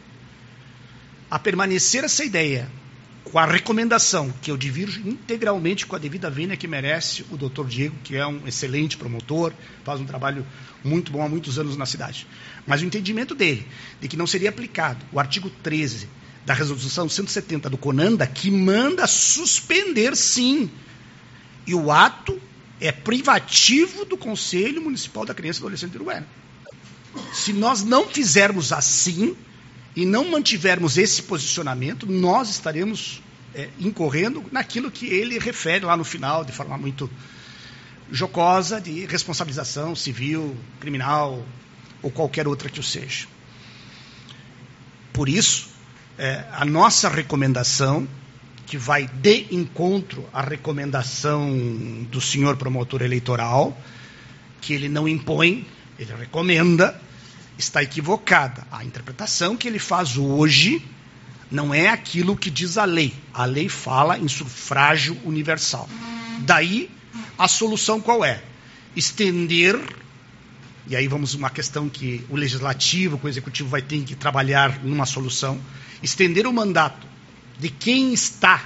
A permanecer essa ideia, com a recomendação, que eu divirjo integralmente com a devida vênia que merece o Dr. Diego, que é um excelente promotor, faz um trabalho muito bom há muitos anos na cidade. Mas o entendimento dele, de que não seria aplicado o artigo 13 da resolução 170 do CONANDA, que manda suspender, sim, e o ato é privativo do Conselho Municipal da Criança e Adolescente de Uruguaiana. Se nós não fizermos assim e não mantivermos esse posicionamento, nós estaremos incorrendo naquilo que ele refere lá no final, de forma muito jocosa, de responsabilização civil, criminal ou qualquer outra que o seja. Por isso, a nossa recomendação, que vai de encontro à recomendação do senhor promotor eleitoral, que ele não impõe, ele recomenda, está equivocada. A interpretação que ele faz hoje não é aquilo que diz a lei. A lei fala em sufrágio universal. Daí, a solução qual é? Estender, e aí vamos uma questão que o legislativo, o executivo vai ter que trabalhar numa solução, estender o mandato de quem está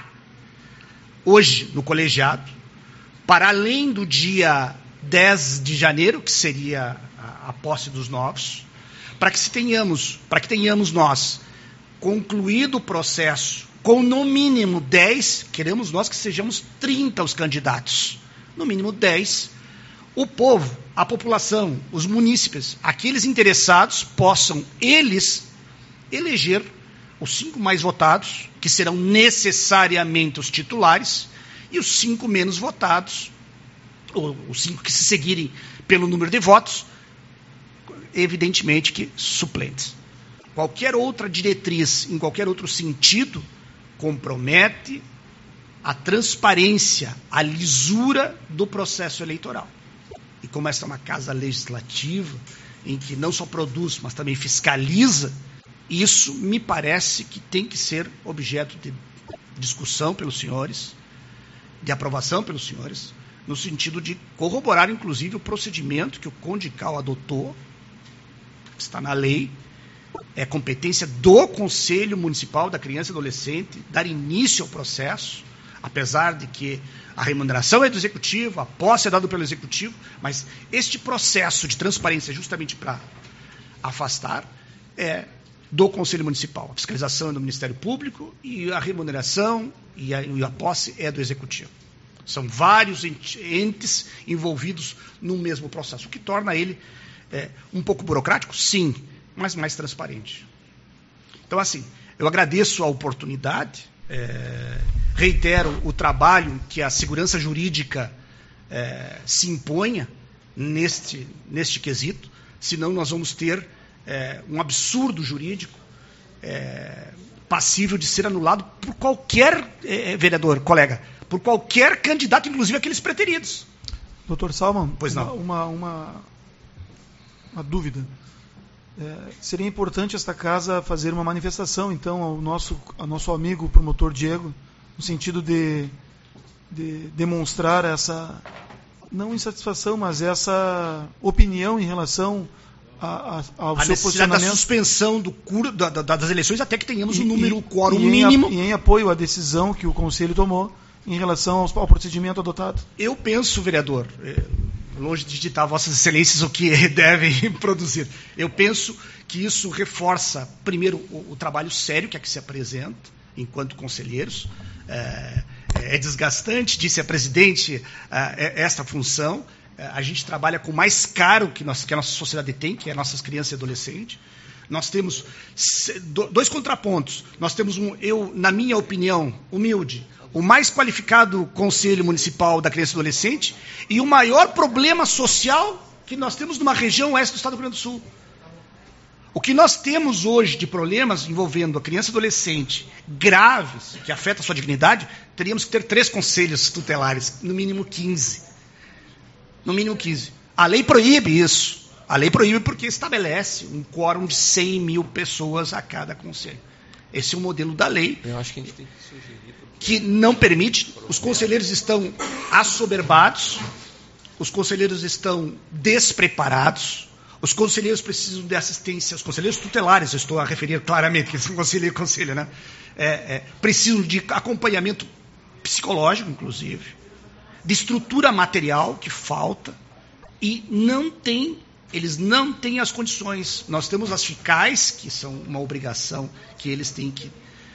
hoje no colegiado, para além do dia 10 de janeiro, que seria a posse dos novos, para que tenhamos nós concluído o processo com no mínimo 10, queremos nós que sejamos 30 os candidatos, no mínimo 10, o povo, a população, os munícipes, aqueles interessados possam, eles, eleger os 5 mais votados, que serão necessariamente os titulares, e os 5 menos votados, ou os 5 que se seguirem pelo número de votos, evidentemente que suplentes. Qualquer outra diretriz, em qualquer outro sentido, compromete a transparência, a lisura do processo eleitoral. E como esta é uma casa legislativa, em que não só produz, mas também fiscaliza, isso me parece que tem que ser objeto de discussão pelos senhores, de aprovação pelos senhores, no sentido de corroborar, inclusive, o procedimento que o Condical adotou, está na lei, é competência do Conselho Municipal da Criança e Adolescente dar início ao processo, apesar de que a remuneração é do Executivo, a posse é dada pelo Executivo, mas este processo de transparência, justamente para afastar, é do Conselho Municipal. A fiscalização é do Ministério Público e a remuneração e a posse é do Executivo. São vários entes envolvidos no mesmo processo, o que torna ele um pouco burocrático, sim, mas mais transparente. Então, assim, eu agradeço a oportunidade, reitero o trabalho que a segurança jurídica se imponha neste quesito, senão nós vamos ter um absurdo jurídico passível de ser anulado por qualquer vereador, colega, por qualquer candidato, inclusive aqueles preteridos. Doutor Salman, pois não. Uma dúvida. Seria importante esta casa fazer uma manifestação, então, ao nosso amigo promotor Diego, no sentido de demonstrar essa, não insatisfação, mas essa opinião em relação ao seu posicionamento. Da suspensão das eleições até que tenhamos o quórum mínimo. E em apoio à decisão que o Conselho tomou em relação ao procedimento adotado. Eu penso, vereador, longe de ditar a vossas excelências o que devem produzir, eu penso que isso reforça, primeiro, o trabalho sério que aqui se apresenta, enquanto conselheiros. É desgastante, disse a presidente, esta função. A gente trabalha com o mais caro que a nossa sociedade tem, que é nossas crianças e adolescentes. Nós temos 2 contrapontos. Nós temos, na minha opinião, humilde, o mais qualificado Conselho Municipal da Criança e Adolescente e o maior problema social que nós temos numa região oeste do estado do Rio Grande do Sul. O que nós temos hoje de problemas envolvendo a criança e adolescente graves, que afetam a sua dignidade, teríamos que ter 3 conselhos tutelares, no mínimo 15. No mínimo 15. A lei proíbe isso. A lei proíbe porque estabelece um quórum de 100 mil pessoas a cada conselho. Esse é o modelo da lei. Eu acho que a gente tem que sugerir. Que não permite. Os conselheiros estão assoberbados, os conselheiros estão despreparados, os conselheiros precisam de assistência, os conselheiros tutelares, eu estou a referir claramente, que são conselho, né? Precisam de acompanhamento psicológico, inclusive, de estrutura material que falta, e eles não têm as condições. Nós temos as FICAIs, que são uma obrigação que eles têm que...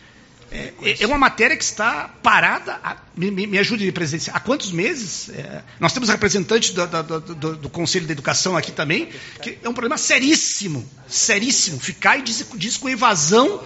É uma matéria que está parada, me ajude, presidente, há quantos meses? Nós temos representantes do Conselho de Educação aqui também, que é um problema seríssimo, seríssimo. FICAI diz com evasão...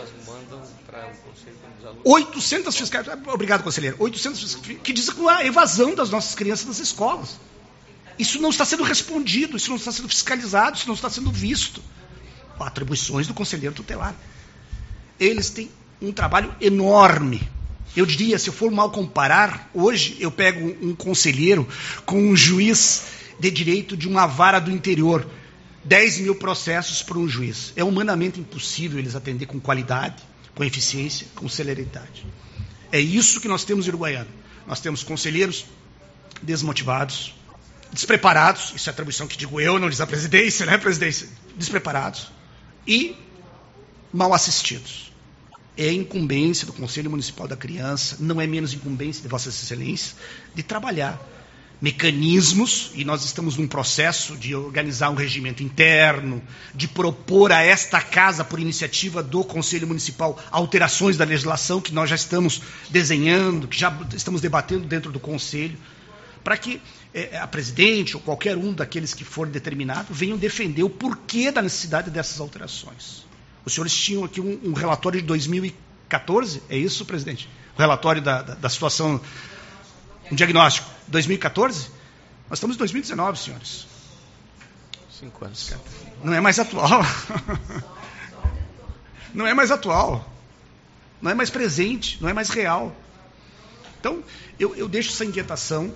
800 fiscais, obrigado, conselheiro, 800 fiscais, que dizem com a evasão das nossas crianças das escolas. Isso não está sendo respondido, isso não está sendo fiscalizado, isso não está sendo visto. Atribuições do conselheiro tutelar. Eles têm um trabalho enorme. Eu diria, se eu for mal comparar, hoje eu pego um conselheiro com um juiz de direito de uma vara do interior. 10 mil processos por um juiz. É humanamente impossível eles atender com qualidade, com eficiência, com celeridade. É isso que nós temos em Uruguaiana. Nós temos conselheiros desmotivados, despreparados, isso é atribuição que digo eu, não diz a presidência, né, presidência? Despreparados e mal assistidos. É incumbência do Conselho Municipal da Criança, não é menos incumbência de Vossas Excelências, de trabalhar mecanismos, e nós estamos num processo de organizar um regimento interno, de propor a esta casa, por iniciativa do Conselho Municipal, alterações da legislação que nós já estamos desenhando, que já estamos debatendo dentro do Conselho, para que a presidente ou qualquer um daqueles que for determinado venham defender o porquê da necessidade dessas alterações. Os senhores tinham aqui um relatório de 2014, é isso, presidente? O relatório da situação, um diagnóstico, 2014? Nós estamos em 2019, senhores. 5 anos. Não é mais atual. Não é mais atual. Não é mais presente, não é mais real. Então, eu deixo essa inquietação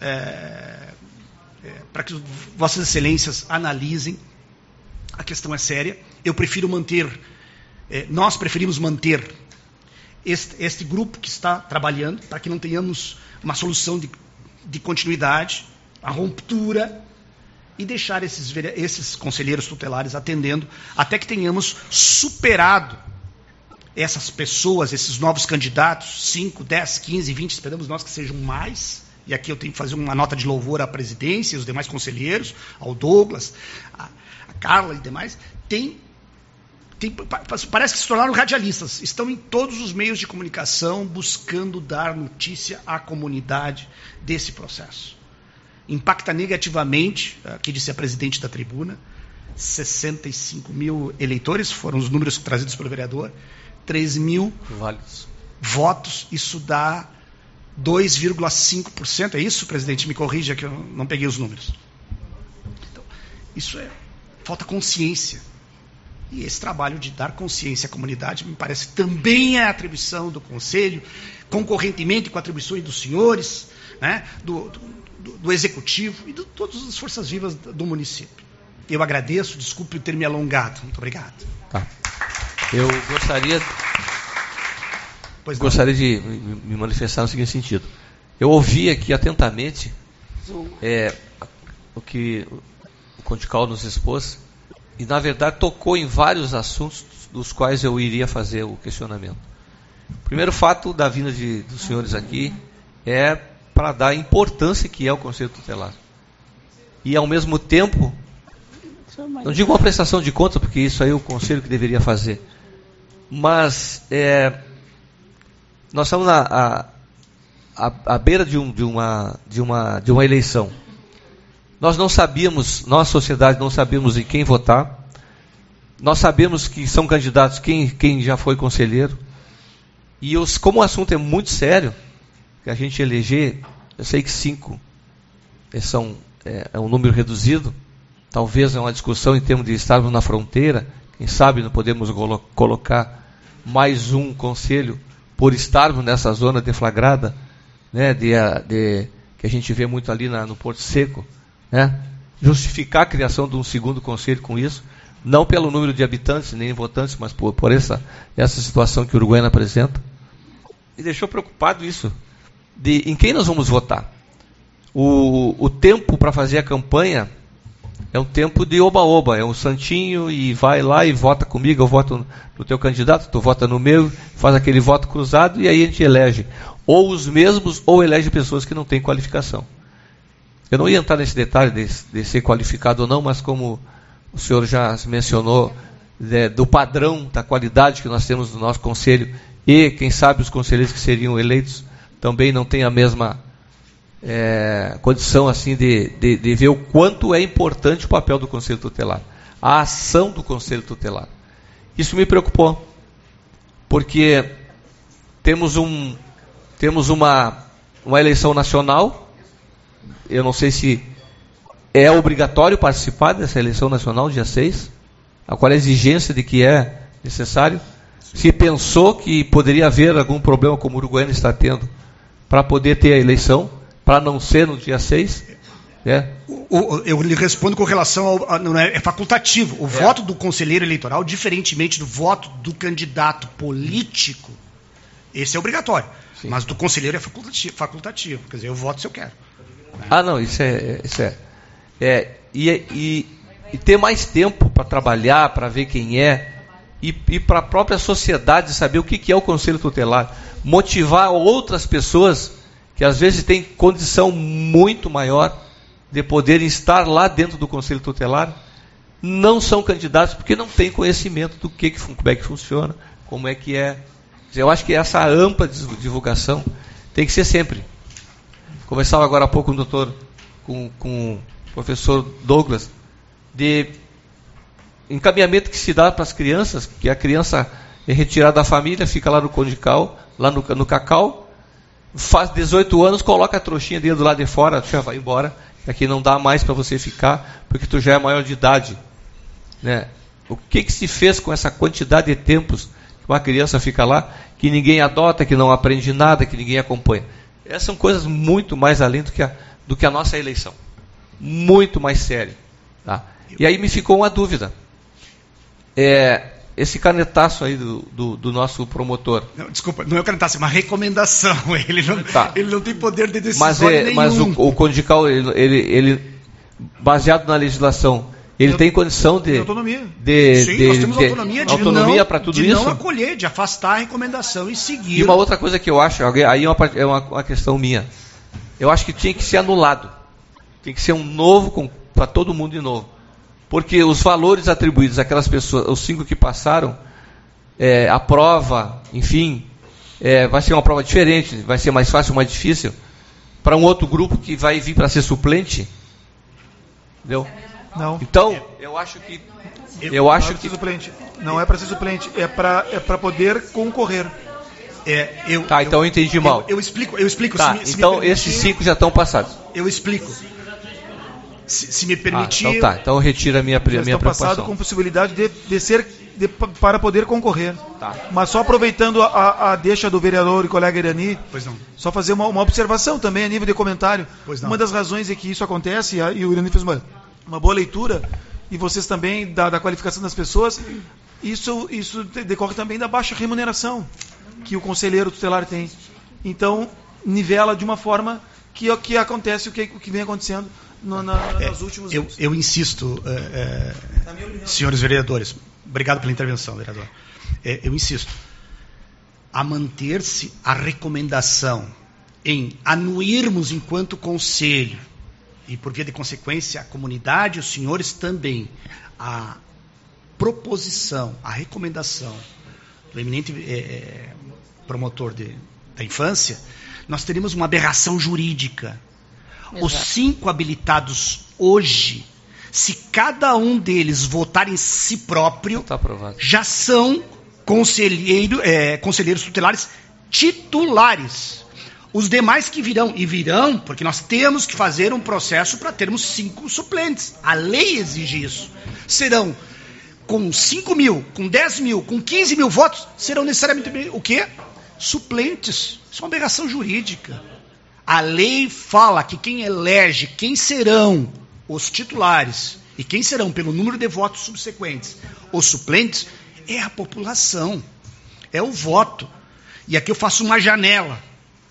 para que Vossas Excelências analisem. A questão é séria. Eu prefiro manter, nós preferimos manter este grupo que está trabalhando, para que não tenhamos uma solução de continuidade, a ruptura, e deixar esses conselheiros tutelares atendendo, até que tenhamos superado essas pessoas, esses novos candidatos, 5, 10, 15, 20, esperamos nós que sejam mais, e aqui eu tenho que fazer uma nota de louvor à presidência e os demais conselheiros, ao Douglas, a Carla e demais, parece que se tornaram radialistas, estão em todos os meios de comunicação buscando dar notícia à comunidade desse processo. Impacta negativamente, aqui disse a presidente da tribuna, 65 mil eleitores, foram os números trazidos pelo vereador, 3 mil votos, isso dá 2,5%, é isso, presidente? Me corrija que eu não peguei os números. Então, isso falta consciência. E esse trabalho de dar consciência à comunidade, me parece, também é atribuição do Conselho, concorrentemente com atribuições dos senhores, né, do Executivo e de todas as forças vivas do município. Eu agradeço, desculpe ter me alongado. Muito obrigado. Tá. Eu gostaria de me manifestar no seguinte sentido. Eu ouvi aqui atentamente o que o Condical nos expôs e, na verdade, tocou em vários assuntos dos quais eu iria fazer o questionamento. O primeiro fato da vinda dos senhores aqui é para dar a importância que é o Conselho Tutelar. E, ao mesmo tempo, não digo uma prestação de contas, porque isso aí é o Conselho que deveria fazer, mas nós estamos à beira de uma eleição. Nós não sabíamos, nós, sociedade, não sabíamos em quem votar. Nós sabemos que são candidatos quem já foi conselheiro. E como o assunto é muito sério, que a gente eleger, eu sei que 5 é um número reduzido, talvez é uma discussão em termos de estarmos na fronteira, quem sabe não podemos colocar mais um conselho por estarmos nessa zona deflagrada, né, que a gente vê muito ali no Porto Seco, né, justificar a criação de um segundo conselho com isso, não pelo número de habitantes nem votantes, mas por essa situação que o Uruguaiana apresenta. E deixou preocupado isso, em quem nós vamos votar. O tempo para fazer a campanha é um tempo de oba-oba, é um santinho e vai lá e vota comigo, eu voto no teu candidato, tu vota no meu, faz aquele voto cruzado e aí a gente elege ou os mesmos ou elege pessoas que não têm qualificação. Eu não ia entrar nesse detalhe de ser qualificado ou não, mas como o senhor já mencionou, do padrão, da qualidade que nós temos no nosso conselho e quem sabe os conselheiros que seriam eleitos também não têm a mesma condição assim de ver o quanto é importante o papel do Conselho Tutelar, a ação do Conselho Tutelar. Isso me preocupou, porque temos uma eleição nacional. Eu não sei se é obrigatório participar dessa eleição nacional, dia 6, a qual é a exigência de que é necessário. Se pensou que poderia haver algum problema como o Uruguaiana está tendo para poder ter a eleição, para não ser no dia 6? Eu lhe respondo com relação é facultativo. O voto do conselheiro eleitoral, diferentemente do voto do candidato político, esse é obrigatório. Sim. Mas do conselheiro é facultativo. Quer dizer, eu voto se eu quero. Ah, não, isso é. E ter mais tempo para trabalhar, para ver quem é, e para a própria sociedade saber o que é o Conselho Tutelar. Motivar outras pessoas que às vezes têm condição muito maior de poderem estar lá dentro do Conselho Tutelar, não são candidatos porque não têm conhecimento do como é que funciona, como é que é. Eu acho que essa ampla divulgação tem que ser sempre. conversava agora há pouco com o professor Douglas, de encaminhamento que se dá para as crianças, que a criança é retirada da família, fica lá no Condical, lá no Cacau, faz 18 anos, coloca a trouxinha dentro do lado de fora, já vai embora, aqui não dá mais para você ficar, porque tu já é maior de idade. Né? O que se fez com essa quantidade de tempos que uma criança fica lá, que ninguém adota, que não aprende nada, que ninguém acompanha? Essas são coisas muito mais além do que a nossa eleição. Muito mais sério. Tá? E aí me ficou uma dúvida. Esse canetaço aí do nosso promotor. Não, desculpa, não é o canetaço, é uma recomendação. Ele não tem poder de decisão nenhum. Mas o Condical, ele, baseado na legislação, ele tem condição de autonomia. Sim, nós temos autonomia para tudo isso. De não acolher, de afastar a recomendação e seguir. E uma outra coisa que eu acho, aí é uma questão minha. Eu acho que tinha que ser anulado. Tem que ser um novo para todo mundo de novo. Porque os valores atribuídos àquelas pessoas, os 5 que passaram, a prova, enfim, vai ser uma prova diferente, vai ser mais fácil ou mais difícil, para um outro grupo que vai vir para ser suplente. Entendeu? Não. Então, eu acho que... Suplente. Não é para ser suplente, é para poder concorrer. Então eu entendi mal. Eu explico. Tá, então esses 5 já estão passados. Eu explico. Se me permitir... Então eu retiro a minha preocupação. Passado com possibilidade para poder concorrer. Tá. Mas só aproveitando a deixa do vereador e colega Irani, só fazer uma observação também a nível de comentário. Uma das razões é que isso acontece, e o Irani fez uma boa leitura, e vocês também, da qualificação das pessoas, isso decorre também da baixa remuneração que o conselheiro tutelar tem. Então, nivela de uma forma que acontece o que vem acontecendo nos últimos anos. Eu insisto, senhores vereadores, obrigado pela intervenção, vereador. Eu insisto, a manter-se a recomendação em anuirmos enquanto conselho, e por via de consequência a comunidade, os senhores também, a proposição, a recomendação do eminente promotor da infância, nós teríamos uma aberração jurídica. Exato. Os 5 habilitados hoje, se cada um deles votar em si próprio, já são conselheiros tutelares titulares. Os demais que virão, porque nós temos que fazer um processo para termos 5 suplentes. A lei exige isso. Serão com 5 mil, com 10 mil, com 15 mil votos, serão necessariamente o quê? Suplentes. Isso é uma aberração jurídica. A lei fala que quem elege, quem serão os titulares e quem serão, pelo número de votos subsequentes, os suplentes, é a população. É o voto. E aqui eu faço uma janela.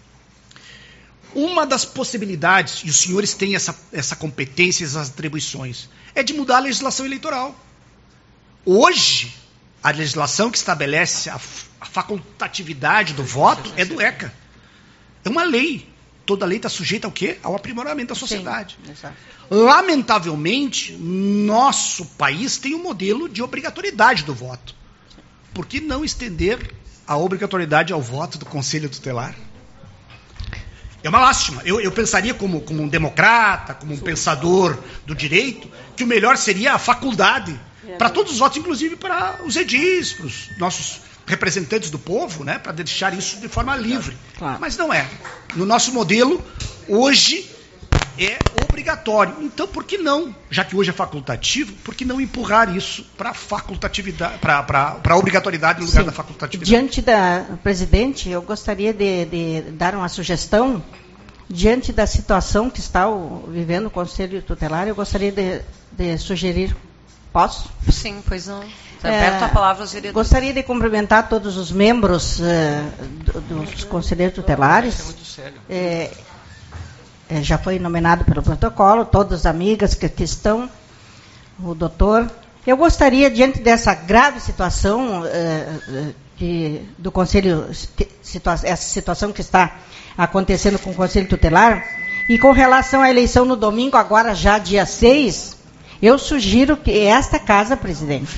Uma das possibilidades, e os senhores têm essa competência, essas atribuições, é de mudar a legislação eleitoral. Hoje, a legislação que estabelece a facultatividade do voto é do ECA. É uma lei. Toda lei está sujeita ao quê? Ao aprimoramento da sociedade. Sim, exato. Lamentavelmente, nosso país tem um modelo de obrigatoriedade do voto. Por que não estender a obrigatoriedade ao voto do Conselho Tutelar? É uma lástima. Eu pensaria como um democrata, como um pensador do direito, que o melhor seria a faculdade para todos os votos, inclusive para os edis, para os nossos representantes do povo, né, para deixar isso de forma livre. Claro. Mas não é. No nosso modelo, hoje é obrigatório. Então, por que não, já que hoje é facultativo, por que não empurrar isso para a facultatividade, para a obrigatoriedade no lugar da facultatividade? Diante da presidente, eu gostaria de dar uma sugestão. Diante da situação que está vivendo o Conselho Tutelar, eu gostaria de sugerir. Posso? Sim, pois não. Aberto a palavra aos vereadores. Gostaria de cumprimentar todos os membros dos conselheiros tutelares. Isso é muito sério. Já foi nomeado pelo protocolo, todas as amigas que estão, o doutor. Eu gostaria, diante dessa grave situação do Conselho, essa situação que está acontecendo com o Conselho Tutelar, e com relação à eleição no domingo, agora já dia 6, eu sugiro que esta casa, presidente,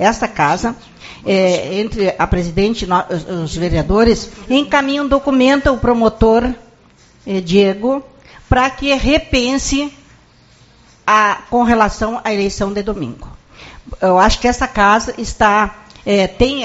entre a presidente e os vereadores, encaminhe um documento ao promotor Diego, para que repense com relação à eleição de domingo. Eu acho que essa casa tem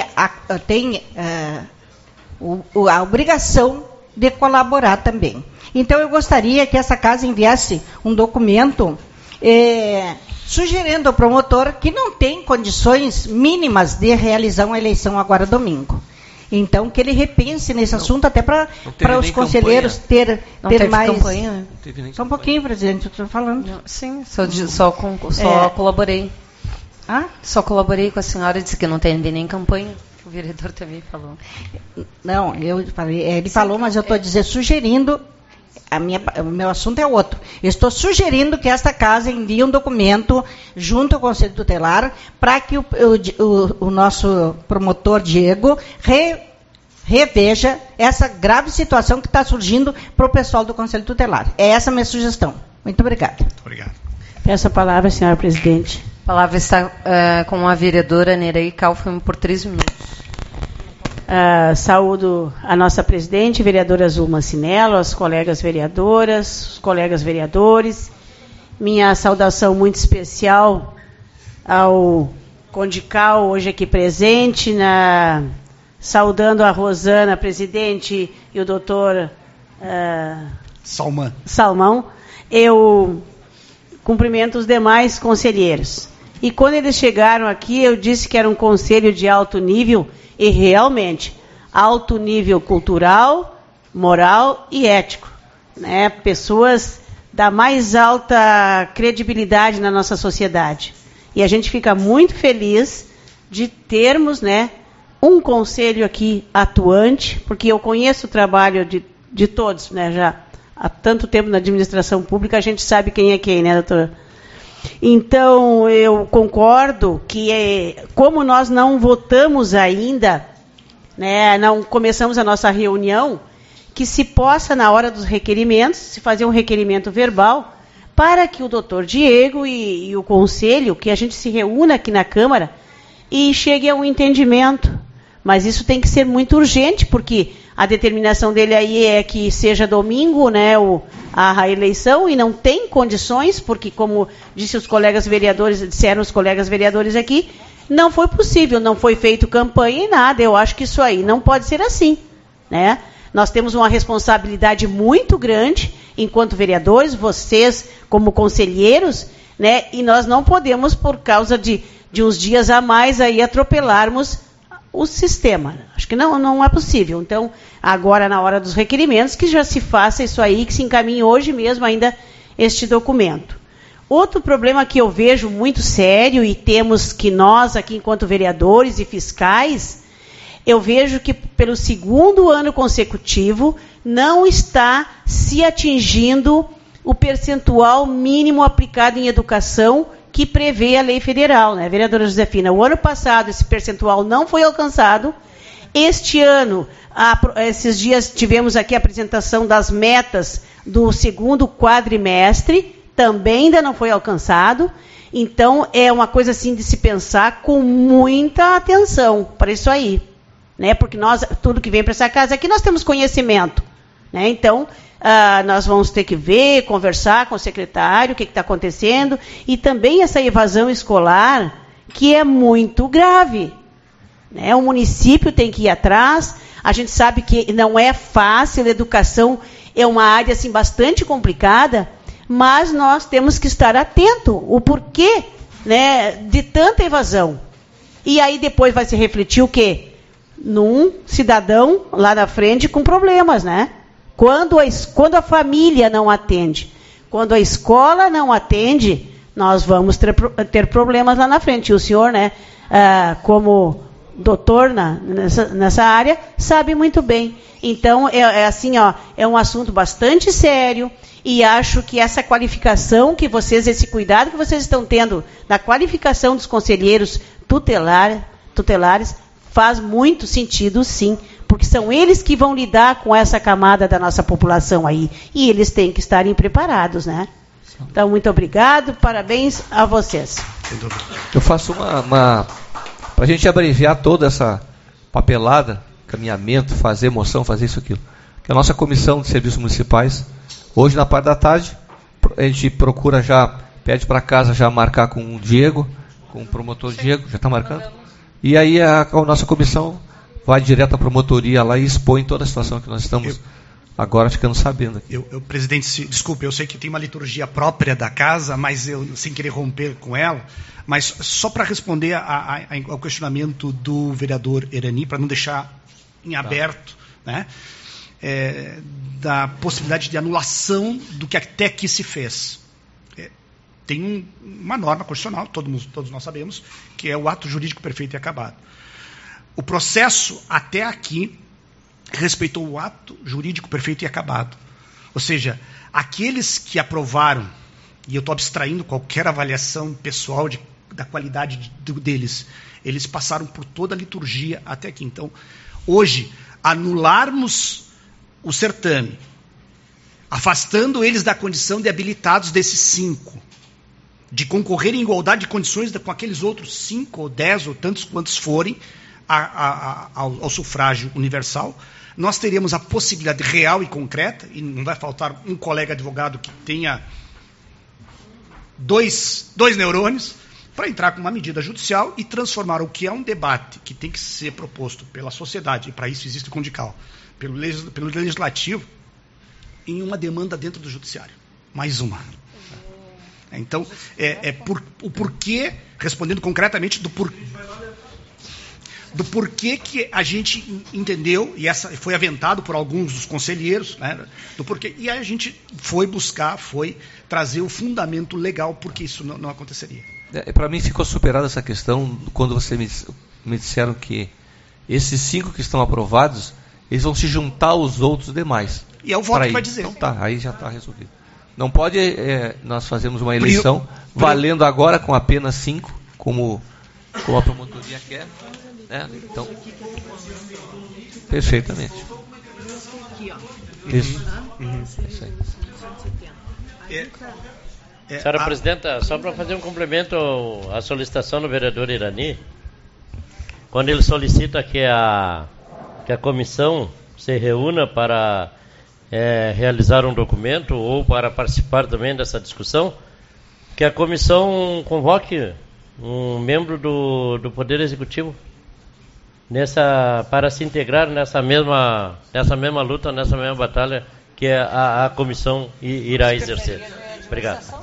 a obrigação de colaborar também. Então, eu gostaria que essa casa enviasse um documento sugerindo ao promotor que não tem condições mínimas de realizar uma eleição agora domingo. Então, que ele repense nesse assunto, até para os conselheiros ter mais... Campanha, né? Só um pouquinho, presidente, eu estou falando. Não, sim, só colaborei. Só colaborei com a senhora, disse que não tem nem campanha. O vereador também falou. Não, eu falei, ele falou, mas eu estou sugerindo... O meu assunto é outro. Eu estou sugerindo que esta casa envie um documento junto ao Conselho Tutelar para que o nosso promotor Diego reveja essa grave situação que está surgindo para o pessoal do Conselho Tutelar. É essa a minha sugestão. Muito obrigada. Muito obrigado. Peço a palavra, senhora presidente. A palavra está com a vereadora Nereide Kaufmann por 3 minutos. Saúdo a nossa presidente, vereadora Zulma Cinello, as colegas vereadoras, os colegas vereadores. Minha saudação muito especial ao Condical, hoje aqui presente, saudando a Rosana, presidente, e o doutor Salmão. Eu cumprimento os demais conselheiros. E quando eles chegaram aqui, eu disse que era um conselho de alto nível, e realmente, alto nível cultural, moral e ético. Né? Pessoas da mais alta credibilidade na nossa sociedade. E a gente fica muito feliz de termos, né, um conselho aqui atuante, porque eu conheço o trabalho de todos, né, já há tanto tempo na administração pública, a gente sabe quem é quem, né, doutora? Então, eu concordo que, como nós não votamos ainda, né, não começamos a nossa reunião, que se possa, na hora dos requerimentos, se fazer um requerimento verbal, para que o doutor Diego e o conselho, que a gente se reúna aqui na Câmara e chegue a um entendimento. Mas isso tem que ser muito urgente, porque a determinação dele aí é que seja domingo, né, a eleição, e não tem condições, porque, como disseram os colegas vereadores aqui, não foi possível, não foi feito campanha e nada. Eu acho que isso aí não pode ser assim, né? Nós temos uma responsabilidade muito grande, enquanto vereadores, vocês como conselheiros, né, e nós não podemos, por causa de uns dias a mais, aí atropelarmos o sistema. Acho que não é possível. Então, agora, na hora dos requerimentos, que já se faça isso aí, que se encaminhe hoje mesmo ainda este documento. Outro problema que eu vejo muito sério, e temos que nós, aqui enquanto vereadores e fiscais, eu vejo que pelo 2º ano consecutivo não está se atingindo o percentual mínimo aplicado em educação que prevê a lei federal, né, vereadora Josefina? O ano passado esse percentual não foi alcançado. Este ano, esses dias tivemos aqui a apresentação das metas do 2º quadrimestre, também ainda não foi alcançado. Então, é uma coisa assim de se pensar com muita atenção para isso aí, né? Porque nós, tudo que vem para essa casa aqui, nós temos conhecimento, né? Então, nós vamos ter que ver, conversar com o secretário, o que está acontecendo, e também essa evasão escolar, que é muito grave, né? O município tem que ir atrás. A gente sabe que não é fácil, a educação é uma área assim, bastante complicada, mas nós temos que estar atento o porquê, né, de tanta evasão. E aí depois vai se refletir o quê? Num cidadão lá na frente com problemas, né? Quando a família não atende, quando a escola não atende, nós vamos ter problemas lá na frente. E o senhor, né, como doutor nessa área, sabe muito bem. Então, assim, ó, é um assunto bastante sério, e acho que essa qualificação que vocês, esse cuidado que vocês estão tendo da qualificação dos conselheiros tutelares, faz muito sentido, sim, porque são eles que vão lidar com essa camada da nossa população aí, e eles têm que estarem preparados, né? Então, muito obrigado, parabéns a vocês. Eu faço para a gente abreviar toda essa papelada, caminhamento, fazer moção, fazer isso, aquilo, que a nossa Comissão de Serviços Municipais Hoje, na parte da tarde, a gente procura pede para casa já marcar com o Diego, com o promotor Diego, já está marcando. E aí a nossa comissão vai direto à promotoria lá e expõe toda a situação que nós estamos agora ficando sabendo aqui. Presidente, desculpe, eu sei que tem uma liturgia própria da casa, mas eu, sem querer romper com ela, mas só para responder ao questionamento do vereador Erani, para não deixar em aberto, né, da possibilidade de anulação do que até aqui se fez. Tem uma norma constitucional, todos nós sabemos, que é o ato jurídico perfeito e acabado. O processo até aqui respeitou o ato jurídico perfeito e acabado. Ou seja, aqueles que aprovaram, e eu estou abstraindo qualquer avaliação pessoal da qualidade deles, eles passaram por toda a liturgia até aqui. Então, hoje, anularmos o certame, afastando eles da condição de habilitados desses 5, de concorrer em igualdade de condições com aqueles outros 5 ou 10 ou tantos quantos forem ao sufrágio universal, nós teríamos a possibilidade real e concreta, e não vai faltar um colega advogado que tenha dois neurônios, para entrar com uma medida judicial e transformar o que é um debate que tem que ser proposto pela sociedade, e para isso existe o Condical, pelo legislativo, em uma demanda dentro do judiciário. Mais uma. Então, o porquê, respondendo concretamente do porquê que a gente entendeu, e essa foi aventado por alguns dos conselheiros, né, do porquê, e a gente foi trazer o fundamento legal porque isso não aconteceria. Para mim ficou superada essa questão quando você me disseram que esses 5 que estão aprovados, eles vão se juntar aos outros demais. E é o voto que vai dizer. Então tá, aí já está resolvido. Não pode, nós fazemos uma eleição valendo agora com apenas 5, como a promotoria quer. Né? Então, perfeitamente. Isso. Isso aí. Senhora Presidenta, só para fazer um complemento à solicitação do vereador Erani, quando ele solicita que a comissão se reúna para realizar um documento ou para participar também dessa discussão, que a comissão convoque um membro do Poder Executivo para se integrar nessa mesma luta, nessa mesma batalha que a comissão irá exercer. Obrigado.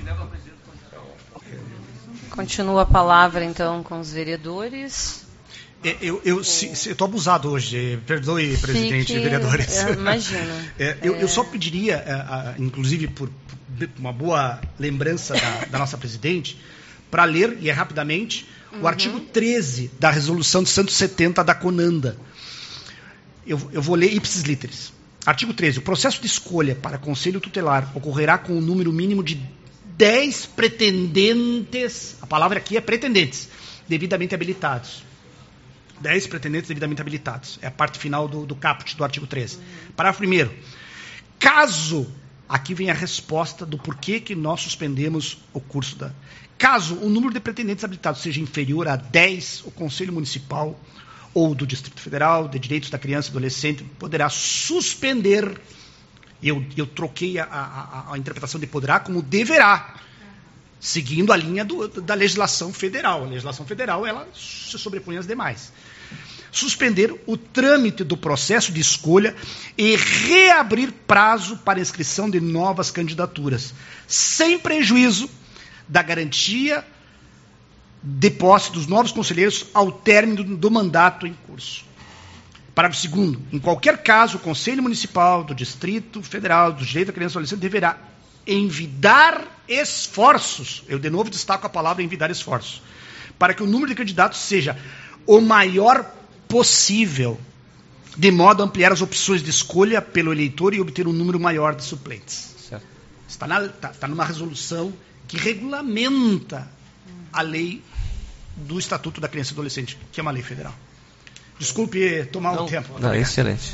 Continua a palavra, então, com os vereadores. Eu estou abusado hoje, perdoe, presidente e vereadores. Imagino. Eu só pediria, inclusive por uma boa lembrança da nossa presidente, para ler, e rapidamente, o artigo 13 da resolução de 170 da Conanda. Eu vou ler ipsis literis. Artigo 13. O processo de escolha para conselho tutelar ocorrerá com um número mínimo de 10 pretendentes, a palavra aqui é pretendentes, devidamente habilitados. 10 pretendentes devidamente habilitados. É a parte final do caput do artigo 13. Parágrafo 1º. Caso, aqui vem a resposta do porquê que nós suspendemos o curso Caso o número de pretendentes habilitados seja inferior a 10, o Conselho Municipal ou do Distrito Federal de Direitos da Criança e do Adolescente poderá suspender. Eu troquei a interpretação de poderá como deverá, seguindo a linha da legislação federal. A legislação federal, ela se sobrepõe às demais. Suspender o trâmite do processo de escolha e reabrir prazo para inscrição de novas candidaturas, sem prejuízo da garantia de posse dos novos conselheiros ao término do mandato em curso. Parágrafo 2º. Em qualquer caso, o Conselho Municipal do Distrito Federal do Direito da Criança e do Adolescente deverá envidar esforços, eu de novo destaco a palavra envidar esforços, para que o número de candidatos seja o maior possível, de modo a ampliar as opções de escolha pelo eleitor e obter um número maior de suplentes. Certo. Está numa resolução que regulamenta a lei do Estatuto da Criança e do Adolescente, que é uma lei federal. Desculpe tomar o tempo. Não, excelente.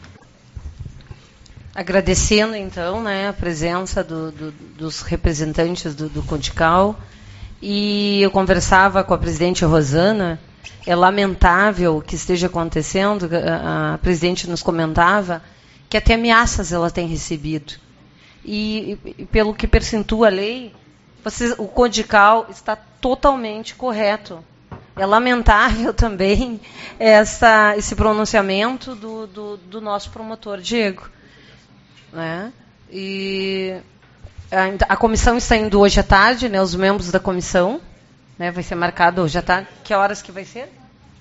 Agradecendo, então, né, a presença dos representantes do Condical. E eu conversava com a presidente Rosana. É lamentável o que esteja acontecendo. A presidente nos comentava que até ameaças ela tem recebido. e pelo que percentua a lei, o Condical está totalmente correto. É lamentável também esse pronunciamento do nosso promotor Diego, né? E a comissão está indo hoje à tarde, né? Os membros da comissão, né? Vai ser marcado hoje à tarde. Que horas que vai ser?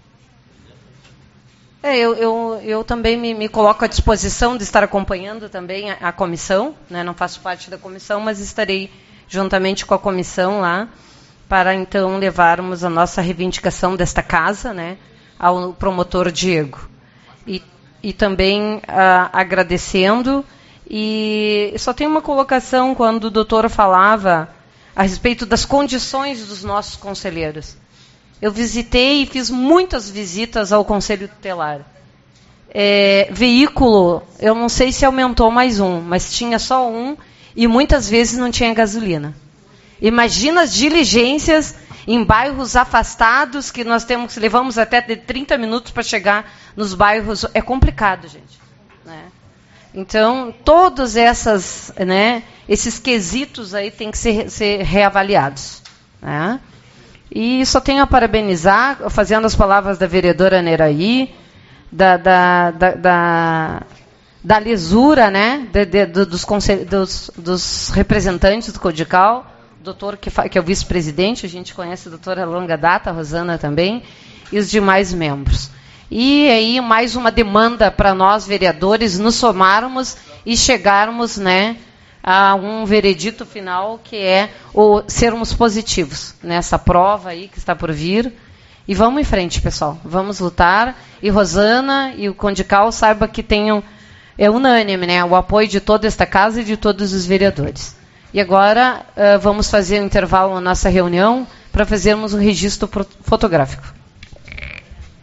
Eu também me coloco à disposição de estar acompanhando também a comissão, né? Não faço parte da comissão, mas estarei juntamente com a comissão lá, para então levarmos a nossa reivindicação desta casa, né, ao promotor Diego. E também agradecendo, e só tem uma colocação quando o doutor falava a respeito das condições dos nossos conselheiros. Eu visitei e fiz muitas visitas ao Conselho Tutelar. Veículo, eu não sei se aumentou mais um, mas tinha só um, e muitas vezes não tinha gasolina. Imagina as diligências em bairros afastados, que nós levamos até de 30 minutos para chegar nos bairros. É complicado, gente, né? Então, todos esses quesitos aí têm que ser reavaliados, né? E só tenho a parabenizar, fazendo as palavras da vereadora Neraí, da lisura, né, dos representantes do Condical, doutor que é o vice-presidente, a gente conhece a doutora há longa data, a Rosana também, e os demais membros. E aí mais uma demanda para nós, vereadores, nos somarmos e chegarmos, né, a um veredito final, que é sermos positivos nessa prova aí que está por vir. E vamos em frente, pessoal. Vamos lutar. E Rosana e o Condical saiba que é unânime, né, o apoio de toda esta casa e de todos os vereadores. E agora vamos fazer um intervalo na nossa reunião para fazermos um registro fotográfico.